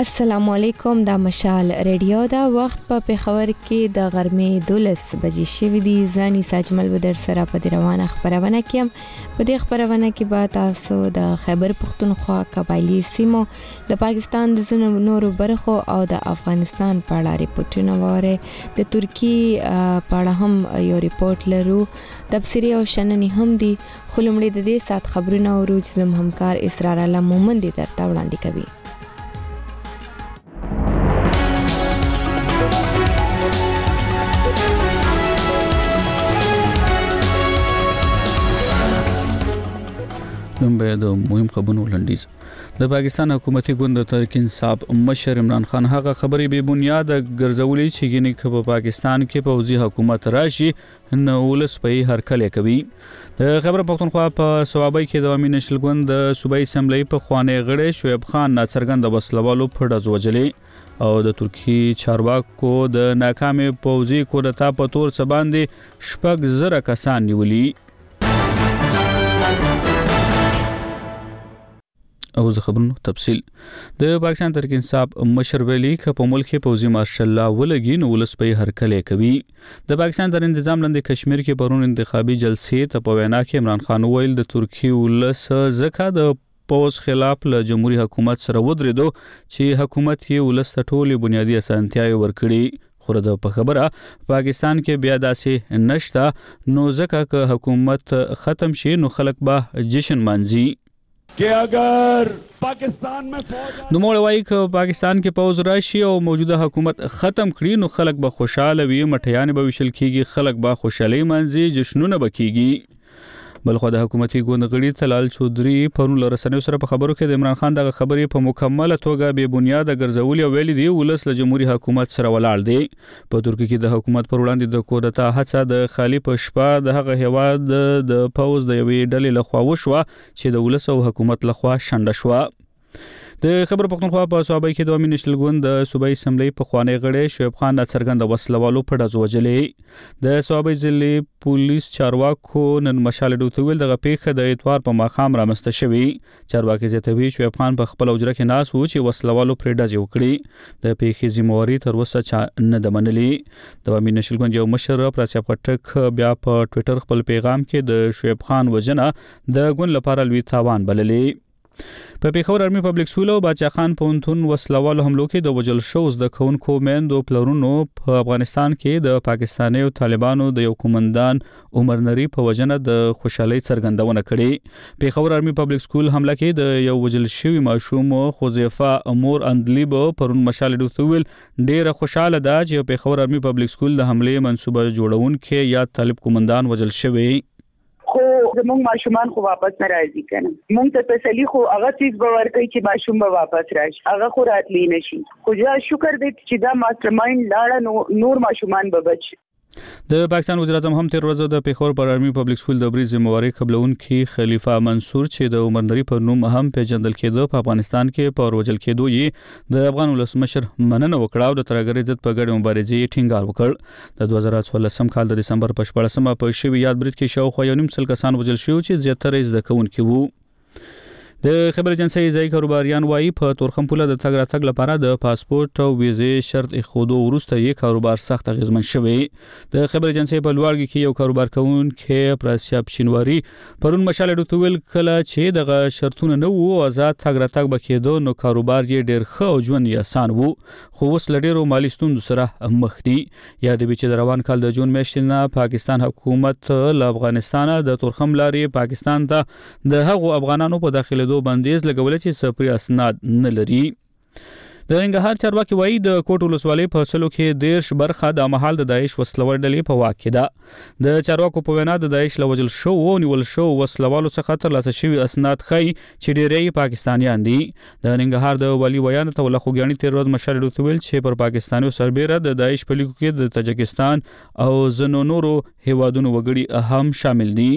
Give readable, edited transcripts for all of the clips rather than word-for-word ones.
السلام علیکم، د مشال ریډیو دا وخت په پېښور کې د غرمې 12 بجې شوې دي. ځاني ساجمل بدر سره په روانه خبرونه کې په دې خبرونه کې به تاسو د خیبر پختونخوا قبایلی سیمو د پاکستان د ځینو نورو برخو او د افغانستان په اړه ریپورتونه وره. د ترکی په اړه هم یو ریپورت لرو، تفسیری او شننې هم دي. خو لومړی د دې سات خبرونه ورو چې زموږ همکار اسرار الله مومن دي درته وړاندې کوي. لومبه د مهم خبرونو لنډیز. د پاکستان حکومتي ګوند تحریک انصاف مشر عمران خان هغه خبرې به بنیاد ګرځولې چې ګینه په پاکستان کې پوځي حکومت راشي نو ولس په هر کله کوي. د خیبر پختونخوا په صوابۍ کې د عوامي نشل ګوند د صوبایي اسمبلی په خوانې غړي شعیب خان ناڅرګند وسلوالو په ډز وجلې او د ترکی چارواکو د ناکامه پوځي کودتا په تور څه باندې شپږ زره کسان نیولي. او زه خبرونو تفصیل. د پاکستان تحریک انصاف مشر ویلي ک په ملک کې پوځي مارشل الله ولګي نو ولس په هر کله کوي. د پاکستان تر نظام لاندې کشمیر کې پرون انتخابي جلسې ته په وینا کې عمران خان ویل د ترکی ولس زکه د پوز خلاف له جمهوریت حکومت سره ودرېدو چې حکومت یې ولس ته ټولې بنیادی اسانتیاوې ورکړي. خو د په خبره پاکستان کې بیا داسې نشته نو ځکه ک حکومت ختم شي نو خلک به جشن مانځي. कि अगर पाकिस्तान में फौज نو موږ وایي چې پاکستان کې پوز راشي او موجوده حکومت ختم کړي نو خلک به خوشاله وي، مټیان به وشل کیږي، خلک به خوشالي مانځي، جشنونه به کیږي. بلخو د حکومتي ګوند غړي تلال چودري پرون رسنیو سره په خبرو کې د عمران خان دغه خبرې په مکمله توګه به بنیاد ګرځولې او ویلي دی ولس له جمهوریت حکومت سره ولاړ دی. په ترکیه کې د حکومت پر وړاندې د کودتا هڅه د خالی په شپه د هغه هواد د پوز د یوې ډلې لخوا وشوه چې د ولس او حکومت لخوا شنډه شوه. د خیبر پختونخوا په صوابۍ کې د عوامي نشل ګوند د صوبایي اسمبلی په خوانې غړي شعیب خان ناڅرګند وسلوالو په ډز وجلې. د صوابۍ ضلع پولیس چارواکو نن مشال ډوته ویل دغه پیښه د اتوار په ماښام رامنځته شوې. چارواکي زیاتوي شعیب خان په خپل اوجره کې ناس و چې وسلوالو پر ډز وکړي. د پیښې ذمہواری تر اوسه چا نه د منلي. د عوامي نشل ګوند یو مشر پراسیاب پټک بیا په ټوئیټر خپل پیغام کې د شعیب خان وجنه د ګوند لپاره لوی تاوان بللې. په پېښور ارمي پبلک سکول او باچا خان پونتون وسلوالو حملو کې د وجل شو د کونکو میندو پلرونو په افغانستان کې د پاکستاني او طالبانو د یو کومندان عمر نری په وجنه د خوشحالي څرګندونه کړې. پېښور ارمي پبلک سکول حمله کې د یو وجل شوی ماشوم خوزیفه امور اندلیب پرون مشال ډوتویل ډیره خوشاله ده چې پېښور ارمي پبلک سکول د حمله منسوبه جوړونکو یا طالب کومندان وجل شوی. خو زموږ ماشومان خو واپس نه راځي کنه. موږ ته تسلی خو هغه چیز باور کوي چې ماشوم به واپس راشي، هغه خو راتلی نشي. خو یا شکر دې چې دا ماستر مایند لاړه نور ماشومان به بچ. د پاکستان وزیر اعظم هم تیر ورځ د پېښور پر ارمي پبلک سکول د بری ذمہواری قبلونکي خلیفہ منصور چې د عمر نری په نوم هم پیژندل کېده په افغانستان کې په وژل کېدو یې د افغان ولسمشر مننه وکړه او د ترګری ضد په ګډه مبارزې ټینګار وکړ. د 2014 کال د دسمبر په 14مه په شوی یاد برید کې شاوخوا 1.5 کسان وژل شو چې زیاتره زده کوونکي وو. د خبر ایجنسی ځای کاروباریان وایي په تورخم پوله د تګ راتګ لپاره د پاسپورت او ویزې شرط ایښودو وروسته یې کاروبار سخت اغیزمن شوی. د خبر ایجنسی په لوړګي کې یو کاروبار کوونکی پراسیاب شینواری پرون مشال ډوتویل کله چې دغه شرطونه نه وو آزاد تګ راتګ بکیدو نو کاروبار یې ډیر ښه او ژوند یې آسان وو. خو اوس لډیرو مالی ستونزو سره مخ دي. یاد به چې د روان کال د جون میاشتې نه پاکستان حکومت له افغانستان د تورخم لارې پاکستان ته د هغو افغانانو په داخله بندیز لګول چې سپری اسناد نه لري. د ننګرهار چارواکي وایي د کوټ ولسوالۍ په سلو کې 10 برخه د مهال د داعش وسلوال ډلې په واک کې ده. د چارواکو په وینا د داعش لوجل شو او نیول شو وسلوالو څخه ترلاسه شوی اسناد ښيي چې ډېری پاکستانیان دي. د ننګرهار د والي ویان ته ولخ خوګیانی تیر ورځ مشال ډوتویل چې پر پاکستانیو سربېره د داعش په لیکو کې د تاجکستان او زنو نورو هیوادونو وګړي اهم شامل دي.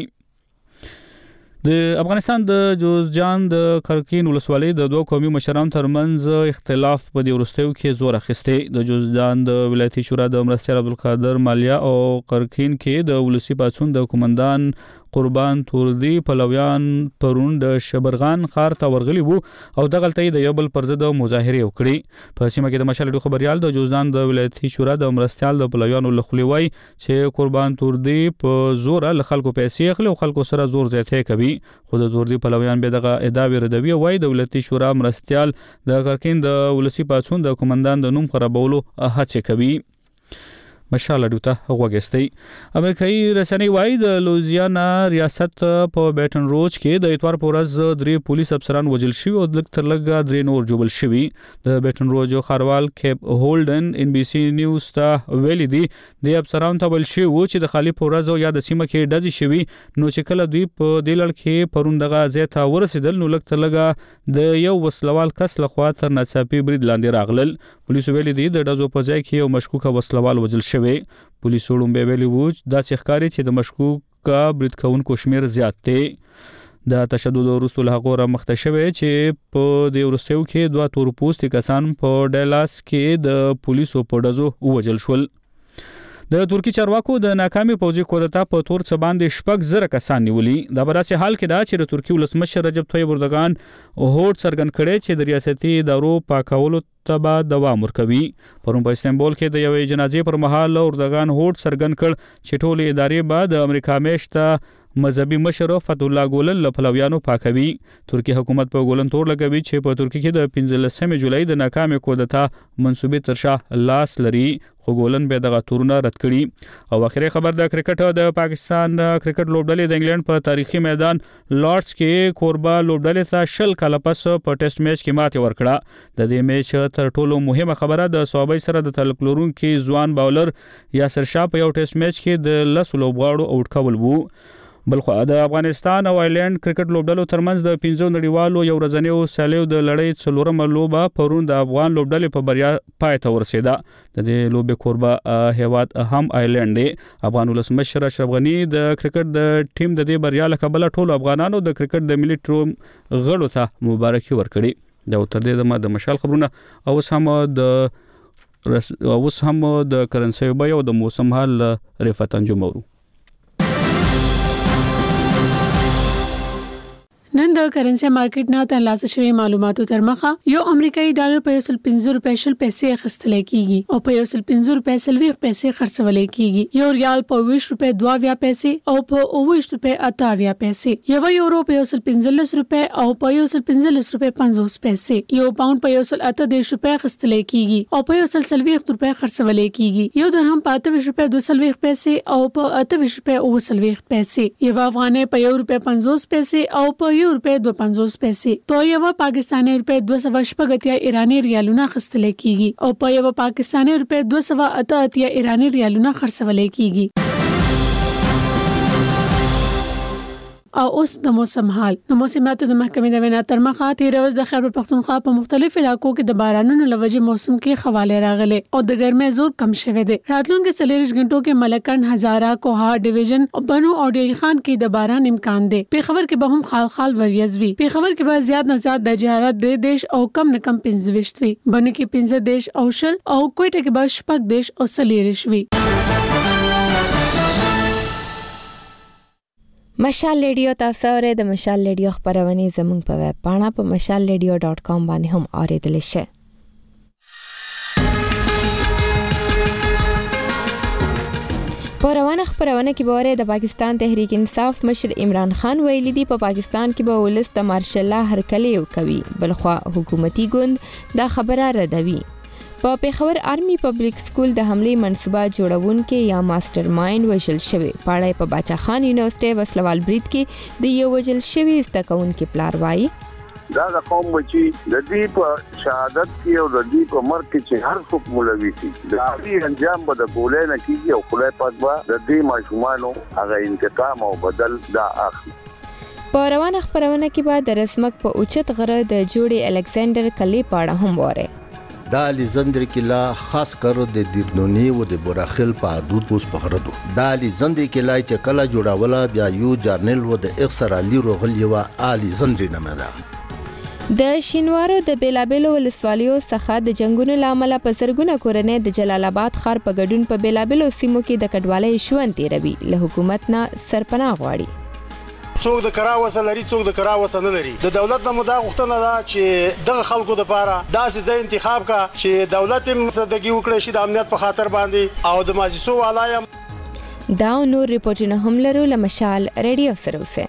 د افغانستان د جوزجان د کرکین ولسوالۍ د دوه قومي مشرانو ترمنځ اختلاف په دې وروستیو کې زور اخیستی. د جوزجان د ولایتي شورا د مرستیال عبدالقادر مالیا او کرکین کې د ولسی پاڅون د کومندان قربان توردي پلویان پرون د شبرغان ښار ته ورغلي وو او دغلته د یو بل پر ضد مظاهره وکړي. په سیمه کې د مشال ډیو خبريال د جوزدان د ولایتي شورا د مرستيال د پلویانو لخوا وایي چې قربان توردي په زور له خلکو پیسې اخلي او خلکو سره زور زیاته کوي. خو د توردي پلویان به دغه ادعا ردوي وایي د ولایتي شورا مرستيال د کارکین د ولسی پاتون د کمانډان د نوم خرابولو هڅه کوي. مشال ډوته غوګستي. امریکایي رسنۍ وایي د لوزیانا ریاست په بیټن روز کې د اتوار په ورځ 3 پولیس افسران وژل شوي او لږ تر لږه 3 نور جوړل شوي. د بیټن روز خاروال کیپ هولډن ان بي سي نیوز ته ویلي دي د افسرانو ته ویل شوی و چې د خالی په ورځ یا د سیمه کې ډزې شوي نو چې کله دوی په دې لړ کې پرون دغه ځای ته ورسېدل نو لږ تر لږه د یو وسلوال کس لخوا تر ناڅاپي برید لاندې راغلل. پولیسو ویلي دي د ډزو په ځای کې یو مشکوک وسلوال وژل شوی. پولیسو لومبه ویلي وو دا ښکاري چې د مشکوک برید کوونکو شمیر زیات دی. د تشدد وروسته له هغه مخته شوی چې په دې وروستیو کې 2 تور پوستي کسان په ډالاس کې د پولیسو په ډزو وژل شول. د ترکی چارواکو د ناکامي پوځي کودتا په تور څه باندې شپږ زره کسان نیولي. دا براسي حال کې دا چې د ترکی ولسمشر رجب طیب اردوغان هوډ څرګند کړي چې د ریاستي ادارو پاکولو ته دوام ورکوي. پرون په استانبول کې د یوې جنازې پر مهال اردوغان هوډ څرګند کړ چې ټول ادارې به د امریکا میشته مذهبي مشر فتح الله ګولن له پلویانو پاکوي. ترکی حکومت په ګولن تور لګوي چې په ترکی کې د 15 جولای د ناکامه کودتا منسوبې ترشا لاس لري خو ګولن به دغه تورونه رد کړي. او اخري خبر د کرکټ د پاکستان کرکټ لوبډلې د انګلند په تاریخي میدان لارډز کې کوربا لوبډلې ته 10 کال پس په ټیسټ میچ کې ماتې ورکړه. د دې میچ تر ټولو مهمه خبره د صوبای سره د تعلق لرونکي ځوان باولر یاسر شاه په یو ټیسټ میچ کې د 10 لوبغاړو اوټ کول وو. بلخو د افغانستان او آیرلند کرکټ لوبډلو ترمنځ د 15 نړیوالو یو ورځنیو سالیو د لړۍ څلورمه لوبه پرون د افغان لوبډلې په بریا پای ته ورسېده. د دې لوبې کوربه هیواد هم آیرلند دی. افغان ولسمشر اشرف غنی د کرکټ د ټیم د دې بریا له کبله ټول افغانانو د کرکټ د ملي ټیم غړو ته مبارکي ورکړي. دا تر دې د مشال خبرونه او اوس هم د کرنسي بیه او د موسم حال رفعت انجمورو. نن د کرنسي مارکیټ نه ترلاسه شوی معلوماتو تر مخه یو امریکایي ډالر په 150 روپۍ شل پیسې اخیستل کیږي او په 150 روپۍ سلوي پیسې خرڅول کیږي. یو ریال په 20 روپۍ 22 پیسې او په 20 روپۍ 28 پیسې. یو یورو په 115 روپۍ او په 115 روپۍ 50 پیسې. یو پاوند په 118 روپۍ اخیستل کیږي او په 140 روپۍ خرڅول کیږي. یو درهم په 28 روپۍ 220 پیسې او په 28 روپۍ 29 پیسې. یو افغانۍ په 1 روپۍ 50 پیسې او په روپے 250 پیسې. په یو پاکستاني روپے 280 ایرانی ریالونه خرڅل کیږي او په یو پاکستاني روپے 288 ایرانی ریالونه خرڅول کیږي. او اوس د موسم حال. د موسمیاتو د محکمې د وینا تر مخه 13 ورځې د خیبر پختونخوا په مختلف علاقو کې د بارانونو لوجې موسم کې خواله راغله او د ګرمۍ زور کم شوه دی. راتلونکي 40 غنټو کې ملکن، هزاره، کوهار ډیویژن او بنو او ډیل خان کې د باران امکان دی. پیښور کې به هم خال وریځ وي. پیښور کې به زیات نه زیات د حرارت 2 دیش او کم نه کم 15 وي. بنو کې 15 دیش او شل او کوټه کې به 6 دیش او 40 وي. مشال ریډیو تاسو اورئ. د مشال ریډیو خبرونه زموږ په ویب پاڼه په mashalradio.com باندې هم اوریدل شي. په روانه خبرونه کې به د پاکستان تحریک انصاف مشر عمران خان ویلي دی په پاکستان کې به ولس د مارشل لا هرکلی کوي. بلخوا حکومتي ګوند دا خبره ردوي. په پیښور آرمي پبلک سکول د حمله منصوبه جوړونکو یا ماستر مایند وژل شوی. پاړای په باچا خان یونیورسيټي وسلوال برید کې د یو وژل شوی استکونکو پلار وایي دا د قوم بچي د دې په شهادت کې او د دې په مرګ کې چې هر څوک مولوي شي دا هغه انجام به د ګولې نه کیږي او خدای پاک به د دې ماشومانو هغه انتقام او بدل دا اخلي. په روانه خبرونه کې به د رسمک په اوچت غره د جوړي الکساندر کلی پاړه هم وره. دا لیزندر کلا خاص کر د دیرنونی و د براخل په حدود پوس پخردو. دا لیزندر کلا چې کلا جوړاوله بیا یو جرنل و د اکثر علی روغل یو علی زندر نامه ده. د شینوارو د بیلابلو ولسوالیو څخه د جنگونو لامل په زرګونه کورنۍ د جلال آباد ښار په ګډون په بیلابلو سیمو کې د کډوالۍ ژوند تیروي. له حکومت نه سرپناه غواړي. څوک د کرا وسه لري څوک د کرا وسه نه لري. د دولت نه مدا غوښتنه ده چې دغه خلکو د پاره داسې ځای انتخاب کا چې دولت هم صدقي وکړي شي د امنیت په خاطر باندې او د ماجسو والایم دا نور ریپورتونه هم لرو له مشال ریډیو سره اوسه.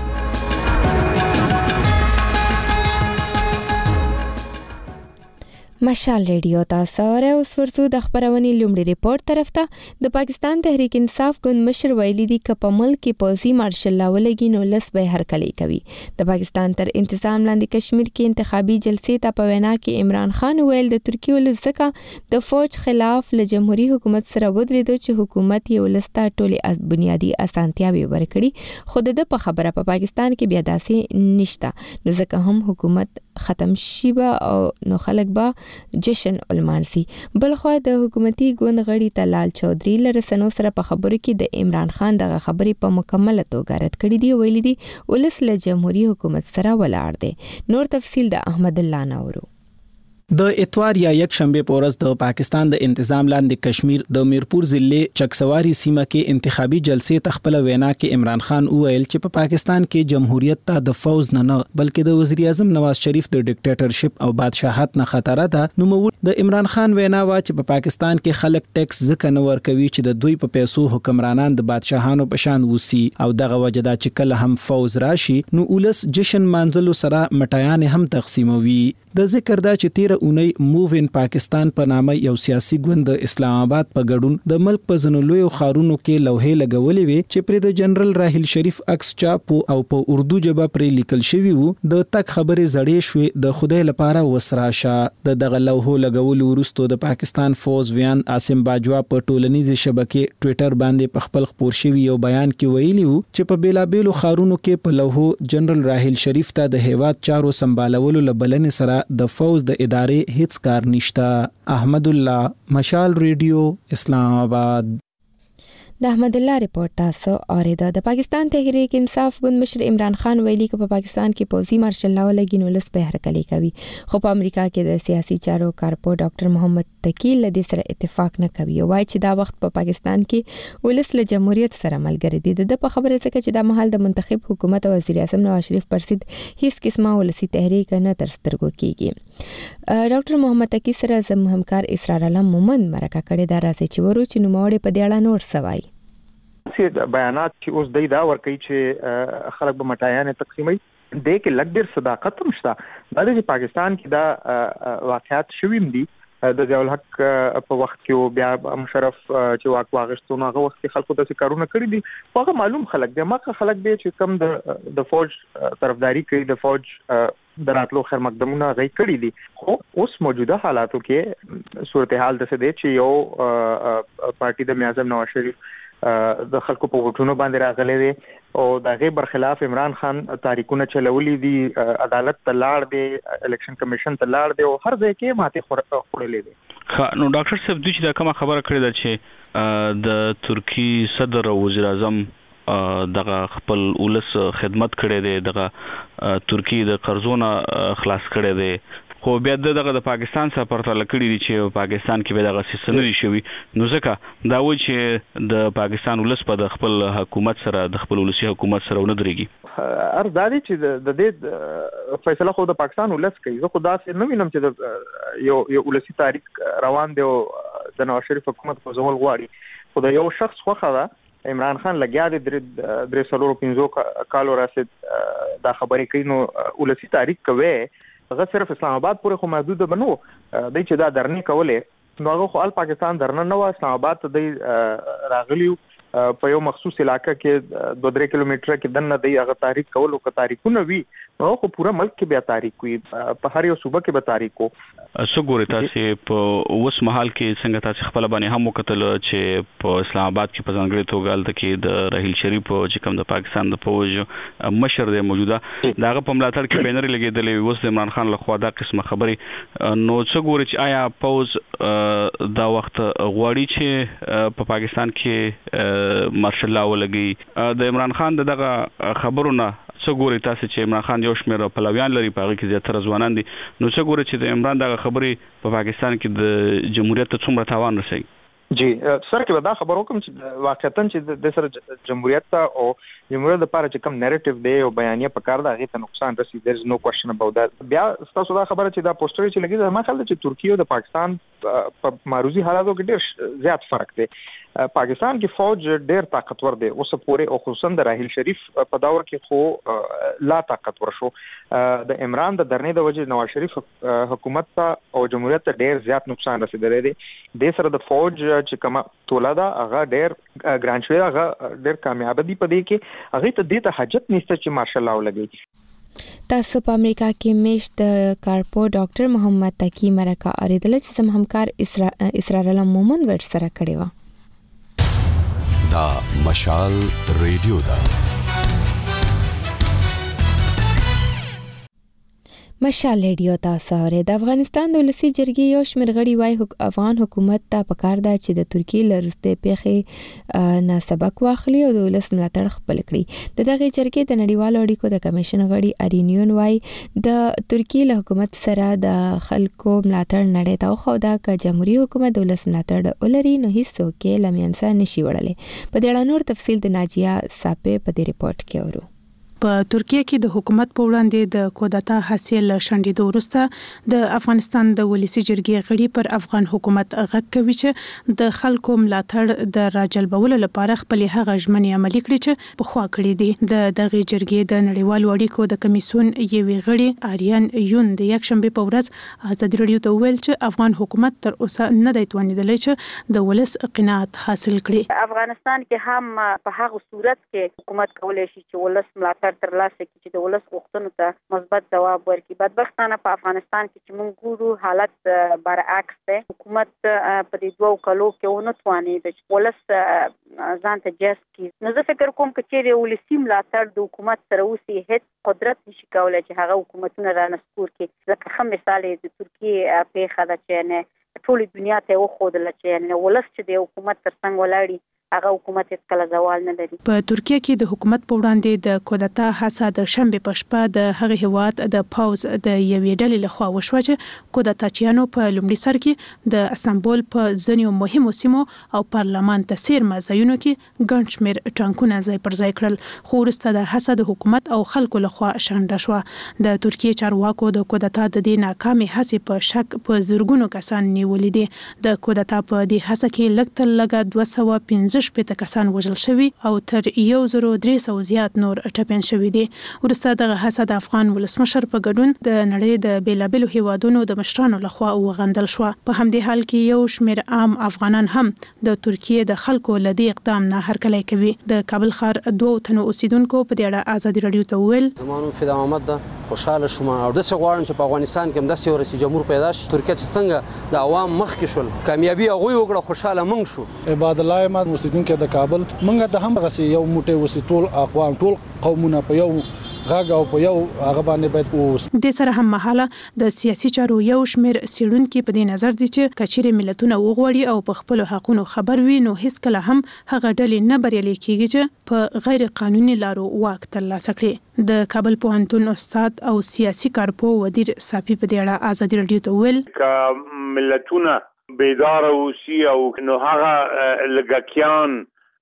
مشال ریډیو تاسو اوره اوس ورسو د خبرونې لومړي ریپورت طرف ته. د پاکستان تحریک انصاف ګوند مشر ویلي دی ک په ملک کې پوځي مارشل لا ولګي نو لس به هرکلی کوي. د پاکستان تر انتظام لاندې کشمیر کې انتخابي جلسې ته په وینا کې عمران خان ویل د ترکیه ولزکه د فوج خلاف له جمهوریت حکومت سره ودرېدو چې حکومت یې ولستا ټولې بنیادی اسانتیاوي ورکړي خو د په خبره په پاکستان کې بیا داسې نشته نو ځکه هم حکومت ختم شي او نو خلک به جشن المانسي. بلخو د حکومتي ګوند غړي تلال چودري لرسنو سره په خبرو کې د عمران خان دغه خبرې په مکمله توګه رد کړې دي. ویلي دي ولس له جمهوریت حکومت سره ولاړ دي. نور تفصیل د احمد الله نورو. د اتوار یا یک شنبه پورز د پاکستان د انتظام لاندې کشمیر د میرپور ضلع چکسواری سیمه کې انتخابي جلسې تخپل وینا کې عمران خان وویل چې په پاکستان کې جمهوریت ته د فوز نه بلکې د وزیر اعظم نواز شریف د ډیکټیټرشپ او بادشاہت نه خطر ده. نو د عمران خان وینا وا چې په پاکستان کې خلک ټیکس ځکه نه ورکوي چې د دوی په پیسو حکمرانان د بادشاہانو په شان وسی او دغه وجدا چې کله هم فوز راشي نو ولس جشن مانځلو سره مټیان هم تقسیموي. د ذکر دا چې 13 اونۍ موو ان پاکستان په نامه یو سیاسي ګوند د اسلام آباد په ګډون د ملک په ځنولو خارونو کې لوحې لګولې وي چې پر د جنرال راحیل شریف عکس چاپ او په اردو ژبه پر لیکل شوی وو. د تک خبرې زړې شوې د خدای لپاره وسراشه. د دغه لوحو لګولو وروسته د پاکستان فوز ویان عاصم باجوا په ټولنیزه شبکې ټوئیټر باندې په خپل خبر شوی یو بیان کې ویلی وو چې په بیلابېلو خارونو کې په لوحو جنرال راحیل شریف ته د هیواد چارو سمبالولو لبلنې سره د فوز د ادارې هیڅ کار نشته. احمد الله، مشال ریډیو، اسلام آباد. د احمد الله ریپورت تاسو اوریدا. د پاکستان تحریک انصاف ګوند مشر عمران خان ویلي چې په پاکستان کې پوځي مارشل لا ولګي نو لس به هرکلی کوي خو په امریکا کې د سیاسي چارو کارپو ډاکټر محمد تقی له دې سره اتفاق نه کوي او وايي چې دا وخت په پاکستان کې ولس له جمهوریت سره ملګری دي. د په خبره څخه چې دا مهال د منتخب حکومت او وزیر اعظم نواز شریف پرسید هیڅ قسمه ولسی تحریک نه تر سترګو کیږي. ډاکټر محمد تقی سره زم همکار اسرار علم مومن مرکه کړې دا راځي چې ورو چې نوموړي په دې اړه نور سوای بیانات چې اوس د دا ور کوي چې خلک به مټایان تقسیمي د کې لګ ډیر صداقت هم شته. د پاکستان کې دا واقعات شویم دي د ضیاء الحق په وخت کې بیا مشرف چې واک واغښتونه هغه وخت کې خلکو د کارونه کړی دي. هغه معلوم خلک دي مکه خلک دي چې کم د فوج طرفداري کوي د فوج دراتلو خیر مقدمونه غي کړی دي. خو اوس موجوده حالاتو کې صورتحال د څه دی چې یو پارټي د اعظم نواز شریف د خلکو په وټونو باندې راغلي دي او دغه برخلاف عمران خان تاریخونه چلولې دي. عدالت ته لاړ دي، الیکشن کمیشن ته لاړ دي او هر ځای کې ماته خورلې دي. نو ډاکټر صاحب دوی چې دا کومه خبره کړې ده چې د ترکی صدر او وزیر اعظم دغه خپل ولس خدمت کړي دي، دغه ترکی د قرضونو خلاص کړي دي خو بیا دغه د پاکستان سره پرتله کړی دي چې پاکستان کې به دغه سیستم شوی نو ځکه دا و چې د پاکستان ولس په خپل حکومت سره د خپل ولسی حکومت سره ونه درېږي. ارزادي چې د دې فیصله خو د پاکستان ولس کوي. زه خو دا نه وینم چې یو ولسی تاریخ روان دی او د نواز شریف حکومت په ځول غواړي. خو د یو شخص خوخه ده عمران خان لګیا دی درې سلور 15 کالو راسید دا خبرې کوي نو ولسی تاریخ کوي هغه صرف اسلام آباد پورې خو محدود بنو دی چې دا درنې کولې نو هغه خو پاکستان درنه نه و. اسلام آباد ته دی راغلیو په یو مخصوص علاقې کې 2-3 کیلومتره کې دنه دی هغه تاریخ کولو که تاریخونه وي نو خو پورا ملک کې بیا تاریخ وي په هر یو صوبه کې به تاریخ وو. څنګه تاسو په اوس مهال کې څنګه تاسو خپل باندې هم وکتل چې په اسلام آباد کې په ځانګړي توګه الته کې د راحیل شریف چې کوم د پاکستان د فوج مشر دی موجوده داغه په ملاتړ کې بینر لګیدلې اوس د عمران خان لخوا دا قسمه خبرې نو څنګه چې آیا فوج دا وخت غواړي چې په پاکستان کې مارشل لا ولګي د عمران خان دغه خبرونه څګوري تاسو چې عمران خان یو شمېر پلویان لري په هغه کې زیاتره ځوانان دي نو څګوري چې د عمران دغه خبرې په پاکستان کې د جمهوریت ته څومره تاوان رسوي؟ جی سر کې دا خبر وکم چې واقعیتاً چې د سره جمهوریت ته او جمهوریت لپاره چې کوم نریټیو دی او بیانیه په کار ده هغه ته نقصان رسي there is no question about that. بیا تاسو دا خبره چې دا پوسټر چې لګي دا ما خیال چې ترکیه او د پاکستان په معروضي حالاتو کې ډېر زیات فرق دی. پاکستان کې فوج ډېر طاقتور دی اوس پورې او خصوصا د راحیل شریف په دور کې خو لا طاقتور شو. د عمران د درنې د وجه نواز شریف حکومت ته او جمهوریت ته ډېر زیات نقصان رسیدلی دی. د سره د فوج چې کومه توله ده هغه ډېر ګران شوی هغه ډېر کامیاب دي په دې کې هغه ته د حاجت نشته چې مارشل لاو لګي. تاسو په امریکا کې میشت د کارپو ډاکټر محمد تقی مرکه اوریدل چې زم همکار اسرار الله مومن ور سره کړی و. دا مشال ریډیو دا مشال ریډیو تاسو اورئ. د افغانستان د ولسی جرګې یو شمېر غړي وايي افغان حکومت ته پکار ده چې د ترکیې لرسته پیښې نه سبق واخلي او د ولس ملاتړ خپل کړي. دغه جرګې د نړیوالو اړیکو د کمیشن غړي ارینیون وايي د ترکیې له حکومت سره د خلکو ملاتړ نړۍ ته خو دا ک جمهوریت حکومت د ولس ملاتړ ولري نو هیڅ څوک لمینسا نشي وړلې. په دې اړه نور تفصیل د ناجیه صاحب په دې ریپورت کې اورو. په ترکیه کې د حکومت په وړاندې د کودتا حاصل شندېدو وروسته د افغانستان د ولسی جرګې غړي پر افغان حکومت غږ کوي چې د خلکو ملاتړ د راجلبولو لپاره خپل هغه ژمنې عملي کړي چې په خوا کړې دي. د دغه جرګې د نړیوالو اړیکو د کمیسیون یوې غړي آریان یون د یک شنبه په ورځ ازادي راډیو ته ویل چې افغان حکومت تر اوسه نه دی توانیدلی چې د ولس قناعت حاصل کړي. افغانستان کې هم په هغه صورت کې حکومت کولای شي چې ولس ملاتړ ترلاسه کړي چې د ولس غوښتنو ته مثبت ځواب ورکړي. بدبختانه په افغانستان کې چې موږ ګورو حالت برعکس دی. حکومت په دې 2 کالو کې ونه توانید چې ولس ځان ته جذب کړي. نو زه فکر کوم چې چیرې ولسی ملاتړ د حکومت سره اوسي هیڅ قدرت نشي کولای چې هغه حکومتونه را نسکور کړي. ځکه هم مثال د ترکیې پیښه ده چې نه ټول دنیا ته وښودل چې نه ولس چې د حکومت ترڅنګ ولاړی هغه حکومت هیڅ کله زوال نه لري. په ترکیه کې د حکومت په وړاندې د کودتا هڅه د شنبه په شپه د هغه هیواد د پاوز د یوې ډلې لخوا وشوه چې کودتاچیانو په لومړي سر کې د استانبول په ځینو مهمو سیمو او پارلمان ته سیرمه ځایونو کې ګڼ شمېر ټانکونه ځای پر ځای کړل. خو وروسته د هڅه د حکومت او خلکو لخوا شنډه شوه. د ترکیه چارواکو د کودتا د دې ناکامې هڅې په شک په زرګونو کسان نیولې دي. د کودتا په دې هڅه کې لږ تر لږه 215 شپږ کسان وژل شوي او تر 1300 زیات نور ټپین شوي دي. وروسته دغه هڅه د افغان ولسمشر په ګډون د نړۍ د بیلابېلو هیوادونو د مشرانو لخوا وغندل شو. په همدې حال کې یو شمېر عام افغانان هم د ترکیه د خلکو له دې اقدام نه هرکلی کوي. د کابل ښار 2 تنو اوسیدونکو په دې اړه ازادي راډیو ته وویل زمانو فدا محمد ده خوشاله شوم او د څه غواړم چې په افغانستان کې هم داسې ورسي جمهور پیدا شي. ترکیه چې څنګه د عوام مخ کې شول کامیابی هغه وکړه خوشاله مونږ شو. عباد الله احمد اوسیدونکو د کابل مونږ ته هم غسي یو موټي وسی ټول اقوام ټول قومونه په یو غاګ او په یو هغه باندې باید اوس. د سره هم مهاله د سیاسي چارو یو شمېر څېړونکي په دې نظر دي چې کچېرې ملتونه وغواړي او په خپل حقوقو خبر وي نو هیڅ کله هم هغه ډلې نه بریالي کیږي چې په غیر قانوني لارو واک ترلاسه کړي. د کابل پوهنتون استاد او سیاسي کارپو ودیر صافي په دې اړه ازادي راډیو ته ویل ک ملتونه بیدار اوسي او نو هغه لګکیان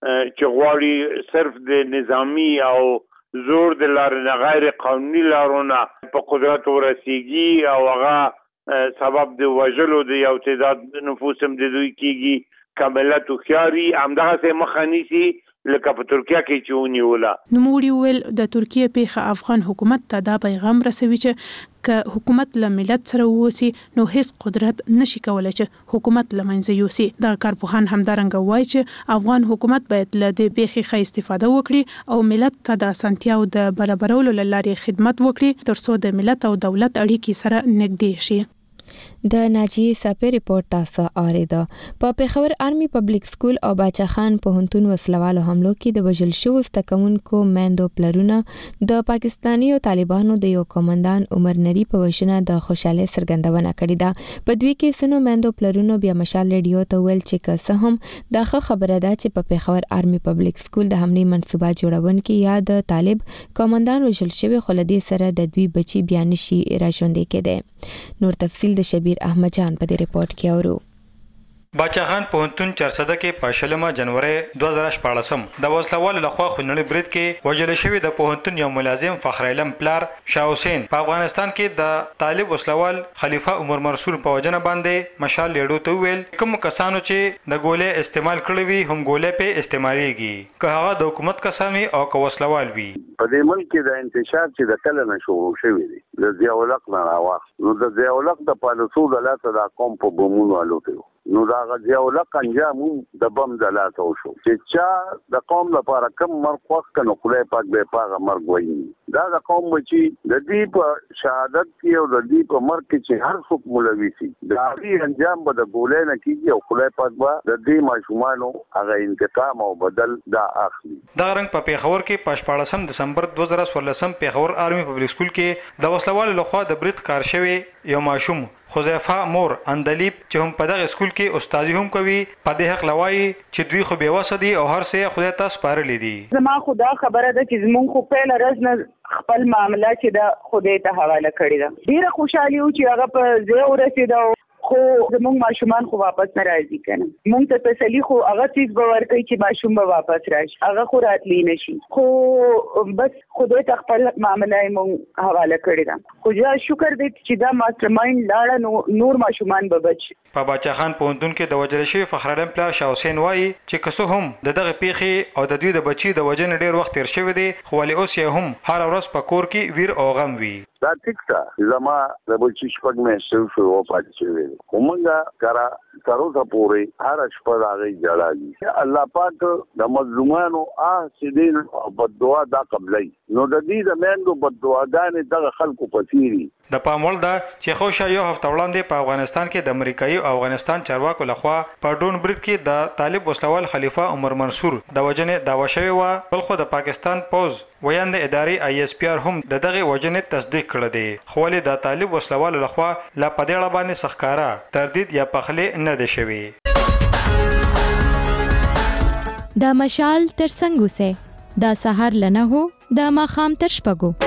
چې غواړي صرف د نظامی او زور د لارې غیر قانوني لارونه په قدرت ورسیږي او هغه سبب د وژلو د یو تعداد نفوس هم د دوی کیږي کاملت خياري همدغه سه مخانيسي لکه په ترکیه کې چونی ولا. نوموړي ویل د ترکیه پیښه افغان حکومت ته دا پیغام رسوي چې ک حکومت له ملت سره ووسی نو هیڅ قدرت نشي کولای چې حکومت لمنځه یوسي. د کارپوهان همدارنګه وایي چې افغان حکومت باید له دې پیښې ښه استفاده وکړي او ملت ته د اسانتیاو د برابرولو لارې خدمت وکړي ترڅو د ملت او دولت اړیکې سره نږدې شي. د ناجیه صاحب ریپورت تاسو اوریدو. په پیښور آرمي پبلک سکول او باچا خان پوهنتون وسلوالو حملو کې د وژل شوو ستکونکو میندو پلرونه د پاکستاني او طالبانو د یو کمانډان عمر نری په وژنه د خوشاله سرګندونه کړې ده. په دوی کې سنو میندو پلرونو بیا مشال ریډیو ته ویل چې که څه هم دا خبره ده چې په پیښور آرمي پبلک سکول د حمله منصوبه جوړونکي یا د طالب کمانډان وژل شوی خلدي سره د دوی بچي بیان شي راژوندې کېده. نور تفصیل د شبیر احمد جان په دې ریپورت کې اورو. باچاخان پوهنتون چرسده کې په 20 جنوري 2014 د وسلوال لخوا خونړي برید کې وژل شوی د پوهنتون یو ملازم فخر علم پلار شاه حسین په افغانستان کې د طالب وسلوال خلیفہ عمر منصور په وجنه باندې مشال لیډو ته ویل کوم کسانو چې د ګولې استعمال کړی وي هم ګولې په استعماليږي که هغه د حکومت کسان او که وسلوال وي. په دې ملک کې د انتشار چې د کله نه شروع شوی دی د ضیاءالحق نه راوخ نو د ضیاءالحق د پالیسو د لاته د قوم په بمونو الوتو نو دا ضیاءالحق انجام د بم د لاته وشو چې چا د قوم لپاره کم مرګ وخت کنه خدای پاک به پاغه مرګ وایي دا د قوم چې د دې په شهادت کې او د دې په مرګ کې چې هر څوک مولوي سي دا غي انجام به د ګولې نه کیږي او خدای پاک به د دې ماشومانو هغه انتقام او بدل دا اخلي. دا رنګ په پیښور کې په 14 دسمبر 2014 پیښور آرمي پبلک سکول کې د وسلوال لخوا د برید کار شوی یو ماشوم حذیفه مور اندلیب چې هم په دغه سکول کې استادي هم کوي په دې حق لوي چې دوی خو به وسدي او هر څه خدای تاسو سپارلې دي. زما خدا خبره ده چې زمون خو په لرز نه خپل معاملې چې دا خدای ته حواله کړی ده. ډیره خوشحالي و چې هغه په ځای ورسېده خو زموږ ماشومان خو واپس نه راځي کنه مونږ ته تسلی خو هغه چیز باور کوي چې ماشوم به واپس راشي هغه خو راتلی نشي خو بس خدای ته خپل معاملې مونږ حواله کړی ده خو یا شکر دې چې دا ماستر مایند لاړه نور ماشومان به بچ. په باچاخان پوهنتون کې د وجل شوی فخر علم پلار شاه حسین وایي چې کسو هم دغه پیخي او د دوی د بچي د وجن ډیر وخت تیر شوی دی خو ولې اوس یې هم هر ورځ په کور کې ویر او غم وي. دا ټیک ده زما د بچی شپږ مې شو او پاتې شوی کومه کرا تروزه پوری هر شپه راغی جړالي الله پاک د مظلومانو چې دین په دعا دا قبلای نو د دې د مېندو په دعاګانې د خلکو پسیری د پامول دا چې خوشا یو هفته وړاندې په افغانستان کې د امریکایي او افغانستان چارواکو لخوا په ډون برید کې د طالب وسلوال خلیفہ عمر منصور د وجنې داوا شوی و بل خو د پاکستان پوز ویاند ادارې آی اس پی آر هم د دغه وجنې تصدیق کړی دی خو له د طالب وسلوال لخوا لا پدېړه باندې سخکارا تردید یا پخله نه دی شوی. دا مشال تر څنګه سه دا سحر لنه هو دا ماخام تر شپګو.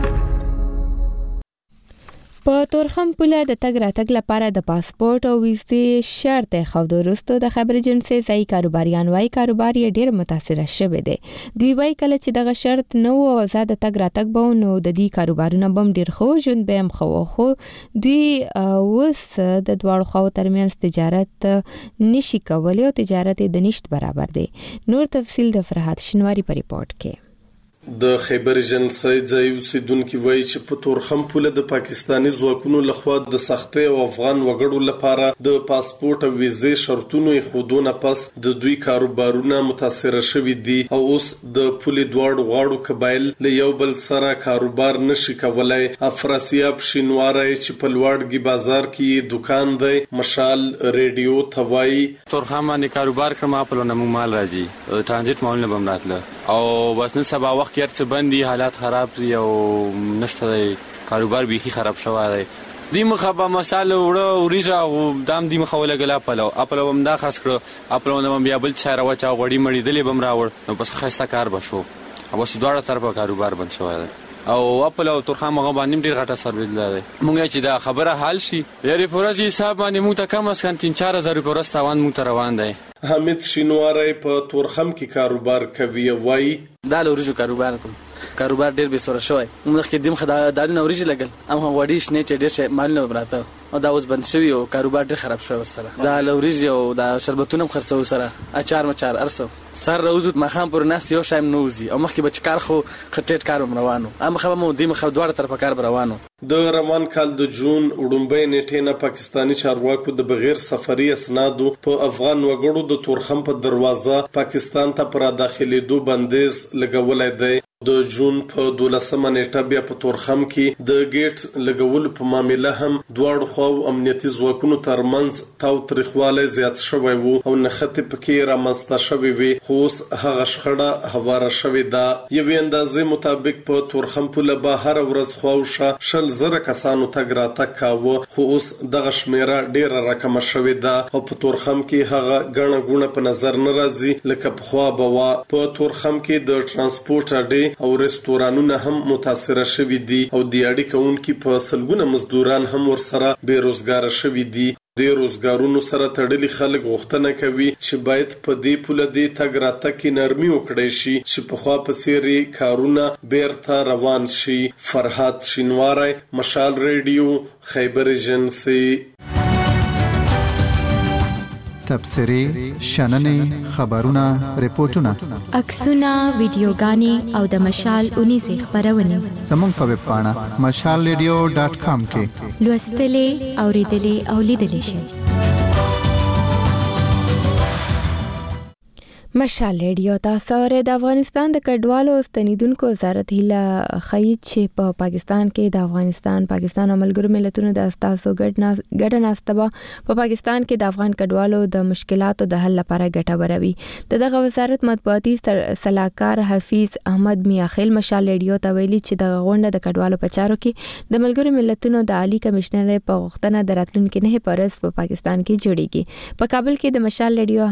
په تورخم پوله د تګ راتګ لپاره د پاسپورت او ویزې شرط خود وروسته د خبر ایجنسي ځای کاروباریان وايي کاروبار یې ډېر متاثر شوی دی. دوی وايي کله چې دغه شرط نو او آزاد تګ راتګ به نو د دې کاروبارونه بم ډېر خو ژوند به هم خو دوی اوس د دواړو خواو ترمنځ تجارت نشي کولای او تجارت د نشټ برابر دی. نور تفصیل د فرحات شنواری په ریپورت کې. د خیبر ایجنسي ځای اوسیدونکو وایي چې په تورخم پوله د پاکستاني ځواکونو لخوا د سختۍ او افغان وګړو لپاره د پاسپورت او ویزې شرطونو خودونه پس د دوی کاروبارونه متاثر شوي دي او اوس د پولې دواړو غاړو قبایل له یو بل سره کاروبار نشي کولای. افراسیاب شینواری چې په لوړګي بازار کې دکان دی مشال ریډیو توای تورخم باندې کاروبار کړم په لونه مال راځي ترانزیت مالونه بمراتله او بس نن سبا وخت کې بندي حالات خراب دي او نشته کاروبار بيخي خراب شوی دی. دی مخه مساله وړه اوریجا او دام دی مخه ولګلا خپل هم دا خاص کړو خپل هم بیا بل چاره وچا غوړی مړی دلې بم راوړ نو بس خسته کار بشو او بس دواړه طرفه کاروبار بند شوی دی او خپل او تورخم هغه باندې ډیر غټه سرویس لري. مونږ چې دا خبره حل شي یاري فورزي حساب باندې مو ته کم اس کم 3-4000 روپے ورستاوان مو ته روان دی. حمید شینواری په تورخم کې کاروبار کوي وای دا لوريجو کاروبار ډیر به سره شوی موږ کې دیم خدای دالو نوريج لګل هم وړي شنه چې ډیر شي مال نه براته او دا اوس بند شوی او کاروبار ډیر خراب شوی ورسره دا لوريج او دا شربتونه خرڅو سره اچار مچار ارسو سر روزت مخام پر ناس یو شایم نوزي او مخکې بچ کار خو خټټ کار روانو اما خبر مو دیم خو دوړ طرفه کار روانو. د روان کال د جون وړومبۍ نیټه نه پاکستانی چارواکو د بغیر سفري اسنادو په افغان وګړو د تورخم په دروازه پاکستان ته پر داخلي بندیز لګولای دی. د جون په 12 نیټه بیا په تورخم کې د گیټ لګول په معاملې هم دواړو خو امنیتي ځواکونو ترمنځ تاو تاریخواله زیات شوی وو او نخته پکې رامنځته شوی وي خو هغه شخړه هواره شوې ده. یوې اندازې مطابق په تورخم پوله به هر ورځ خواوشه 10,000 کسانو تګ راتګ کاوه خو اوس دغه شمیره ډیره راکمه شوې ده او په تورخم کې هغه ګڼه ګوڼه په نظر نه راځي لکه پخوا به په تورخم کې د ترانسپورت اډې او رستورانونه هم متاثر شوي دي او د اړیکونکو په سلګونه مزدوران هم ورسره بیروزګار شوي دي. د روزګارونو سره تړلي خلک غوښتنه کوي چې باید په دې پوله دې تګ راتګ کې نرمي وکړي شي چې په خوا په سیري کارونه بیرته روان شي. فرهاد شینواری، مشال ریډیو، خیبر ایجنسی. تبصرې، شننې، خبرونه، ریپورتونه، عکسونه، ویډیوګانې او د مشال 19 خبرونه زموږ په ویب پاڼه mashalradio.com کې لوستلې، اوریدلې او لیدلې شئ. مشال ریډیو تاسو د افغانستان د کډوالو ستنیدونکو وزارت هیله خی چې په پاکستان کې د پاکستان او ملګرو ملتونو د اساسو ګډه ناستبه په پاکستان کې د افغان کډوالو د مشکلاتو د حل لپاره ګټوره وي. دغه وزارت مطبوعاتي سلاکار حفیظ احمد میاخیل مشال ریډیو ته ویلي چې د غونډه د کډوالو په چارو کې د ملګرو ملتونو د عالی کمشنر په غوښتنه د راتلونکي 9 پرست په پاکستان کې جوړیږي. په کابل کې د مشال ریډیو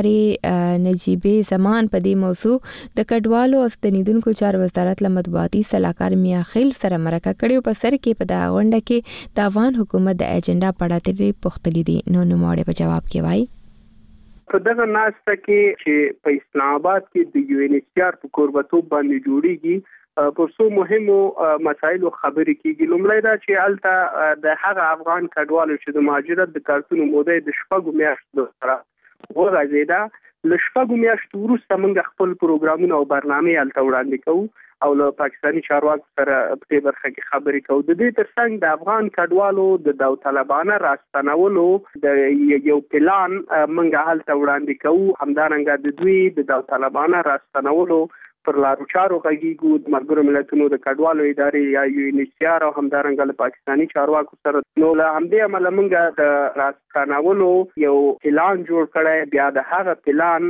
همکاري جیبه زمان په دې موضوع د کډوالو او ستنیدونکو چارو وزارت له مطبوعاتي سلاکار میاخیل سره مرکه کړې په سر کې په دغه غونډه کې د افغان حکومت د ایجنډا په اړه ترې پوښتنې دي. نو نوموړي په جواب کې وایي په دغه ناسته کې چې په اسلام آباد کې د یو ان ایچ آر په کوربتوب باندې جوړیږي پر څو مهمو مسایلو خبرې کیږي. لومړی دا چې الته د هغه افغان کډوالو چې د مهاجرت د کارتونو موده د شپږو میاشتو سره وغځېده، له شپږو میاشتو وروسته موږ خپل پروګرامونه او برنامې الته وړاندې کوو او له پاکستاني چارواکو سره په دې برخه کې خبرې کوو. د دې ترڅنګ د افغان کډوالو د داوطلبانه راستنولو د یو پلان موږ هلته وړاندې کوو. همدارنګه د دوی د داوطلبانه راستنولو پر لارو چارو غږیږو. د ملګرو ملتونو د کډوالو ادارې یا یو ان ایچ آر او همدارنګه له پاکستاني چارواکو سره نو له همدې عمله موږ د راستنولو یو پلان جوړ کړی، بیا د هغه پلان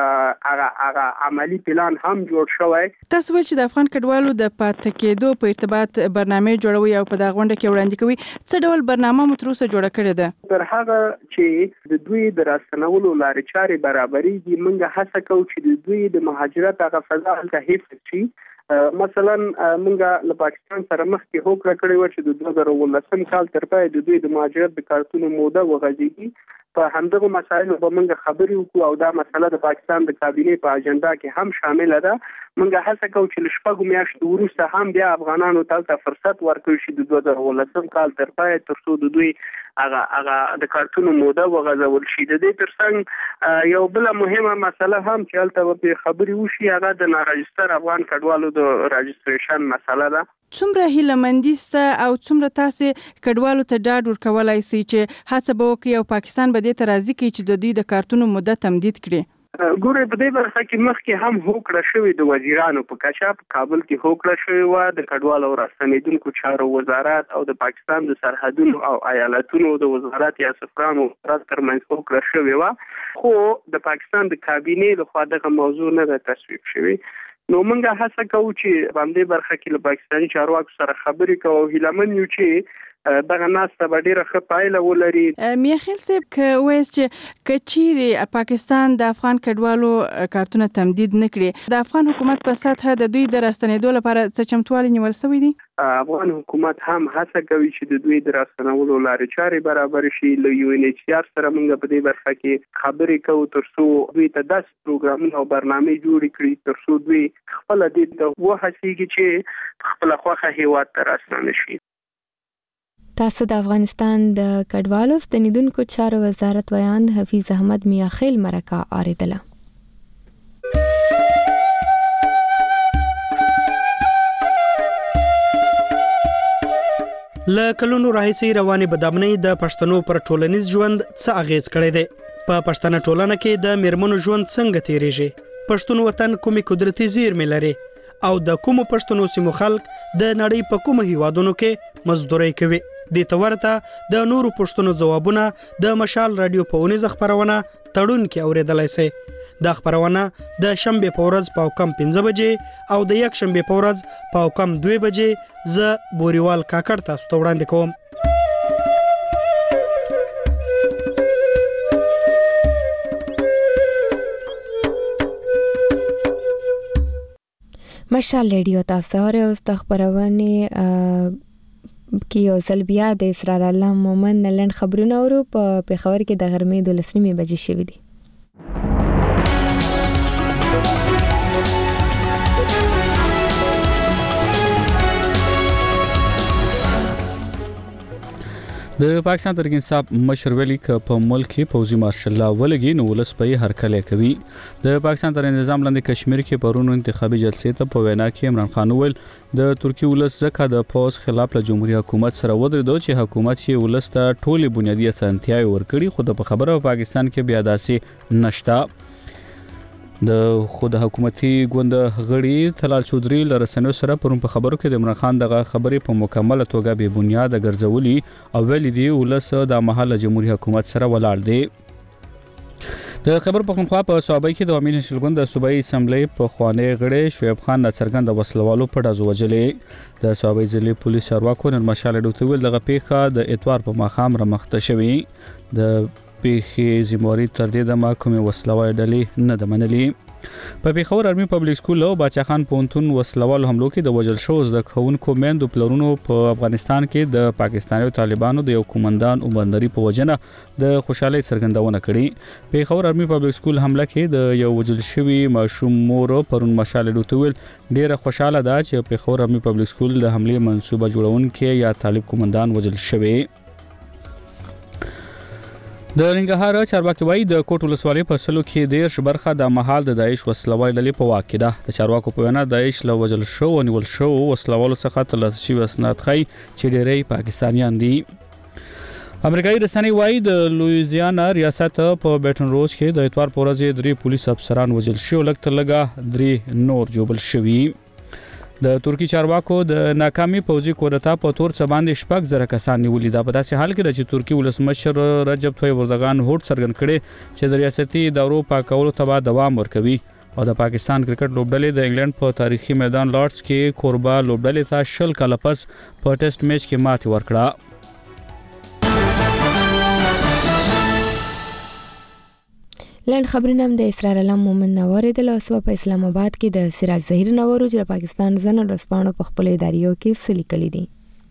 هغه عملی پلان هم جوړ شوی. تاسو وایئ چې د افغان کډوالو د پاتې کېدو په ارتباط برنامه جوړوي او په دغه غونډه کې وړاندې کوي. څه ډول برنامه مو تر اوسه جوړه کړې ده؟ تر هغه چې د دوی د راستنولو لارې چارې برابرېږي، موږ هڅه کوو چې د دوی د مهاجرت هغه فضا حفظ شي. مثلا موږ له پاکستان سره مخکې هوکړه کړې و چې د 2019 کال تر پای د دوی د مهاجرت د کارتونو موده وغځېږي. په همدغه مسایلو به موږ خبرې وکړو او دا مسله د پاکستان د کابینې په اجنډا کې هم شامل ده. موږ هڅه کوو چې له شپږو میاشتو وروسته هم بیا افغانانو ته فرصت ورکړي چې د 2019 کال تر پای تر څو د دوی هغه د کارتونو موده وغځول شي. د دې ترڅنګ یو بل مهمه مسله هم چې هلته په خبرې وشي، هغه د ناراجستر افغان کډوالو د راجستریشن مسله ده. څومره هیله‌مندي سته او څومره تاسو کډوالو ته ډاډ ورکولای شئ چې هڅه به وکړي او پاکستان به دې ته راضي کړي چې د دوی د کارتونو مدت تمدید کړي؟ ګوره په دې برخه کې مخکې هم هوکړه شوې د وزیرانو په کچه په کابل کې هوکړه شوې و. د کډوالو او راستنیدونکو چارو وزارت او د پاکستان د سرحدونو او ایالتونو د وزارت یا سفرانو وزارت ترمنځ هوکړه شوې و، خو د پاکستان د کابینې لخوا دغه موضوع نه ده تصویب شوې. نو موږ هڅه کوو چې په دې برخه کې له پاکستاني چارواکو سره خبرې کوو او هیلهمن یو چې دغه ناسته به ډیره ښه پایله ولري. میاخیل صاحب که وایي چې کچېرې پاکستان د افغان کډوالو کارتونه تمدید نه کړي، د افغان حکومت په سطحه د دوی د راستنېدو لپاره څه چمتووالی نیول شوی دی؟ افغان حکومت هم هڅه کوي چې د دوی د راستنولو لارې چارې برابر شي. له یو ان ایچ آر سره موږ په دې برخه کې خبرې کوو تر څو دوی ته داسې پروګرامونه او برنامې جوړې کړي تر څو دوی خپله دې ته وهڅېږي چې خپله خوښه هیواد ته راستانه شي. تاسو د افغانستان د کډوالو ستنیدونکو چارو وزارت ویاند حفیظ احمد میاخیل مرکه اوریدله. له کلونو راهیسې روانې بدامنۍ د پښتنو پر ټولنیز ژوند څه اغیز کړی دی؟ په پښتنه ټولنه کې د میرمنو ژوند څنګه تیریږي؟ پښتون وطن کومې قدرتي زیرمې لري او د کومو پښتنو سیمو خلک د نړۍ په کومو هیوادونو کې مزدوري کوي؟ د تورته د نورو پښتنو ځوابونه د مشال رادیو په 19 خبرونه تړون کې اوریدلای شئ. د خبرونه د شنبه په ورځ په کم 15 بجې او د یک شنبه په ورځ په کم 2 بجې ز بوريوال کاکړ تاسو ته وړاندې کوم. مشال ریډیو تاسو اوس د خبرونه کې یو ځل بیا د اسرار الله مومن نلند خبرونه اورو په پېښور کې د غرمې 12 بجې شوې دي. د پاکستان تحریک انصاف مشر ویلي ک په ملک کې پوځي مارشل لا ولګي نو ولس په هر کله کوي. د پاکستان تر نظام لاندې کشمیر کې پرونو انتخابي جلسې ته په وینا کې عمران خان ویل د ترکی ولس ځکه د پوز خلاف له جمهوریت حکومت سره ودرېدو چې حکومت یې ولس ته ټولې بنیادی اسانتیاوې ورکړي، خو د خبره په پاکستان کې بیا داسې نشته. د خود حکومتي ګوند غړي طلال چودري لرسنو سره پرون په خبرو کې د عمران خان دغه خبرې په مکمله توګه به بنیاد ګرځولي او ویلي دی ولس د محله جمهوریت حکومت سره ولاړ دی. د خبر پښتونخوا په صوبای کې د عوامي نشل ګوند د صوبایي اسمبلی په خوانې غړي شعیب خان څرګند وسلوالو په ډزو وجلې. د صوبایي ځلې پولیس چارواکو نن مشال ډوتویل دغه پیښه د اتوار په ماښام رمخته شوې. د پیښې ذمہواری تر دې د محکمې وسلوال ډلې نه د منلي. په پېښور آرمي پبلک سکول او باچا خان پونتون وسلوال حملو کې د وجل شو د خونکو میندو پلرونو په افغانستان کې د پاکستاني طالبانو د یو کومندان عمرندري په وجنه د خوشحالي څرګندونه کړې. پېښور آرمي پبلک سکول حمله کې د یو وجل شوی ماشوم مور پرون مشال ډوتویل ډیره خوشاله ده چې پېښور آرمي پبلک سکول د حمله منسوبه جوړونکي یا طالب کومندان وجل شوی. د ننګرهار چارواکي وایي د کوټ ولسوالۍ په سلو کې 10 برخه د محل د داعش وسلوال ډلې په واک کې ده. د چارواکو په وینا داعش له وجل شو او نیول شو وسلوالو څخه ترلاسه شوي اسناد ښيي چې ډېری پاکستانیان دي. امریکایي رسنۍ وایي د لویزیانا ریاست په بیټن روز کې د اتوار په ورځ 3 پولیس افسران وژل شوي او لږ تر لږه 3 نور جوبل شوي. د ترکی چارواکو د ناکامي پوځي کودتا په تور څه باندې 6,000 کسان نیولي ده. په داسې حال کې چې ترکی ولسمشر رجب طیب اردوغان هوډ څرګند کړي چې د ریاستي ادارو پاکولو ته دوام ورکوي او د پاکستان کرکټ لوبډلې د انګلند په تاریخي میدان لارډز کې کوربه لوبډلې ته 10 کاله پس په ټیسټ میچ کې ماتې ورکړه. لاند خبرونه هم د اسرار الله مومن نواري د لاسو په اسلام آباد کې د سراج ظهیر نوارو چې پاکستان زنه رسپانو په خپل اداریو کې سلیکلي دي.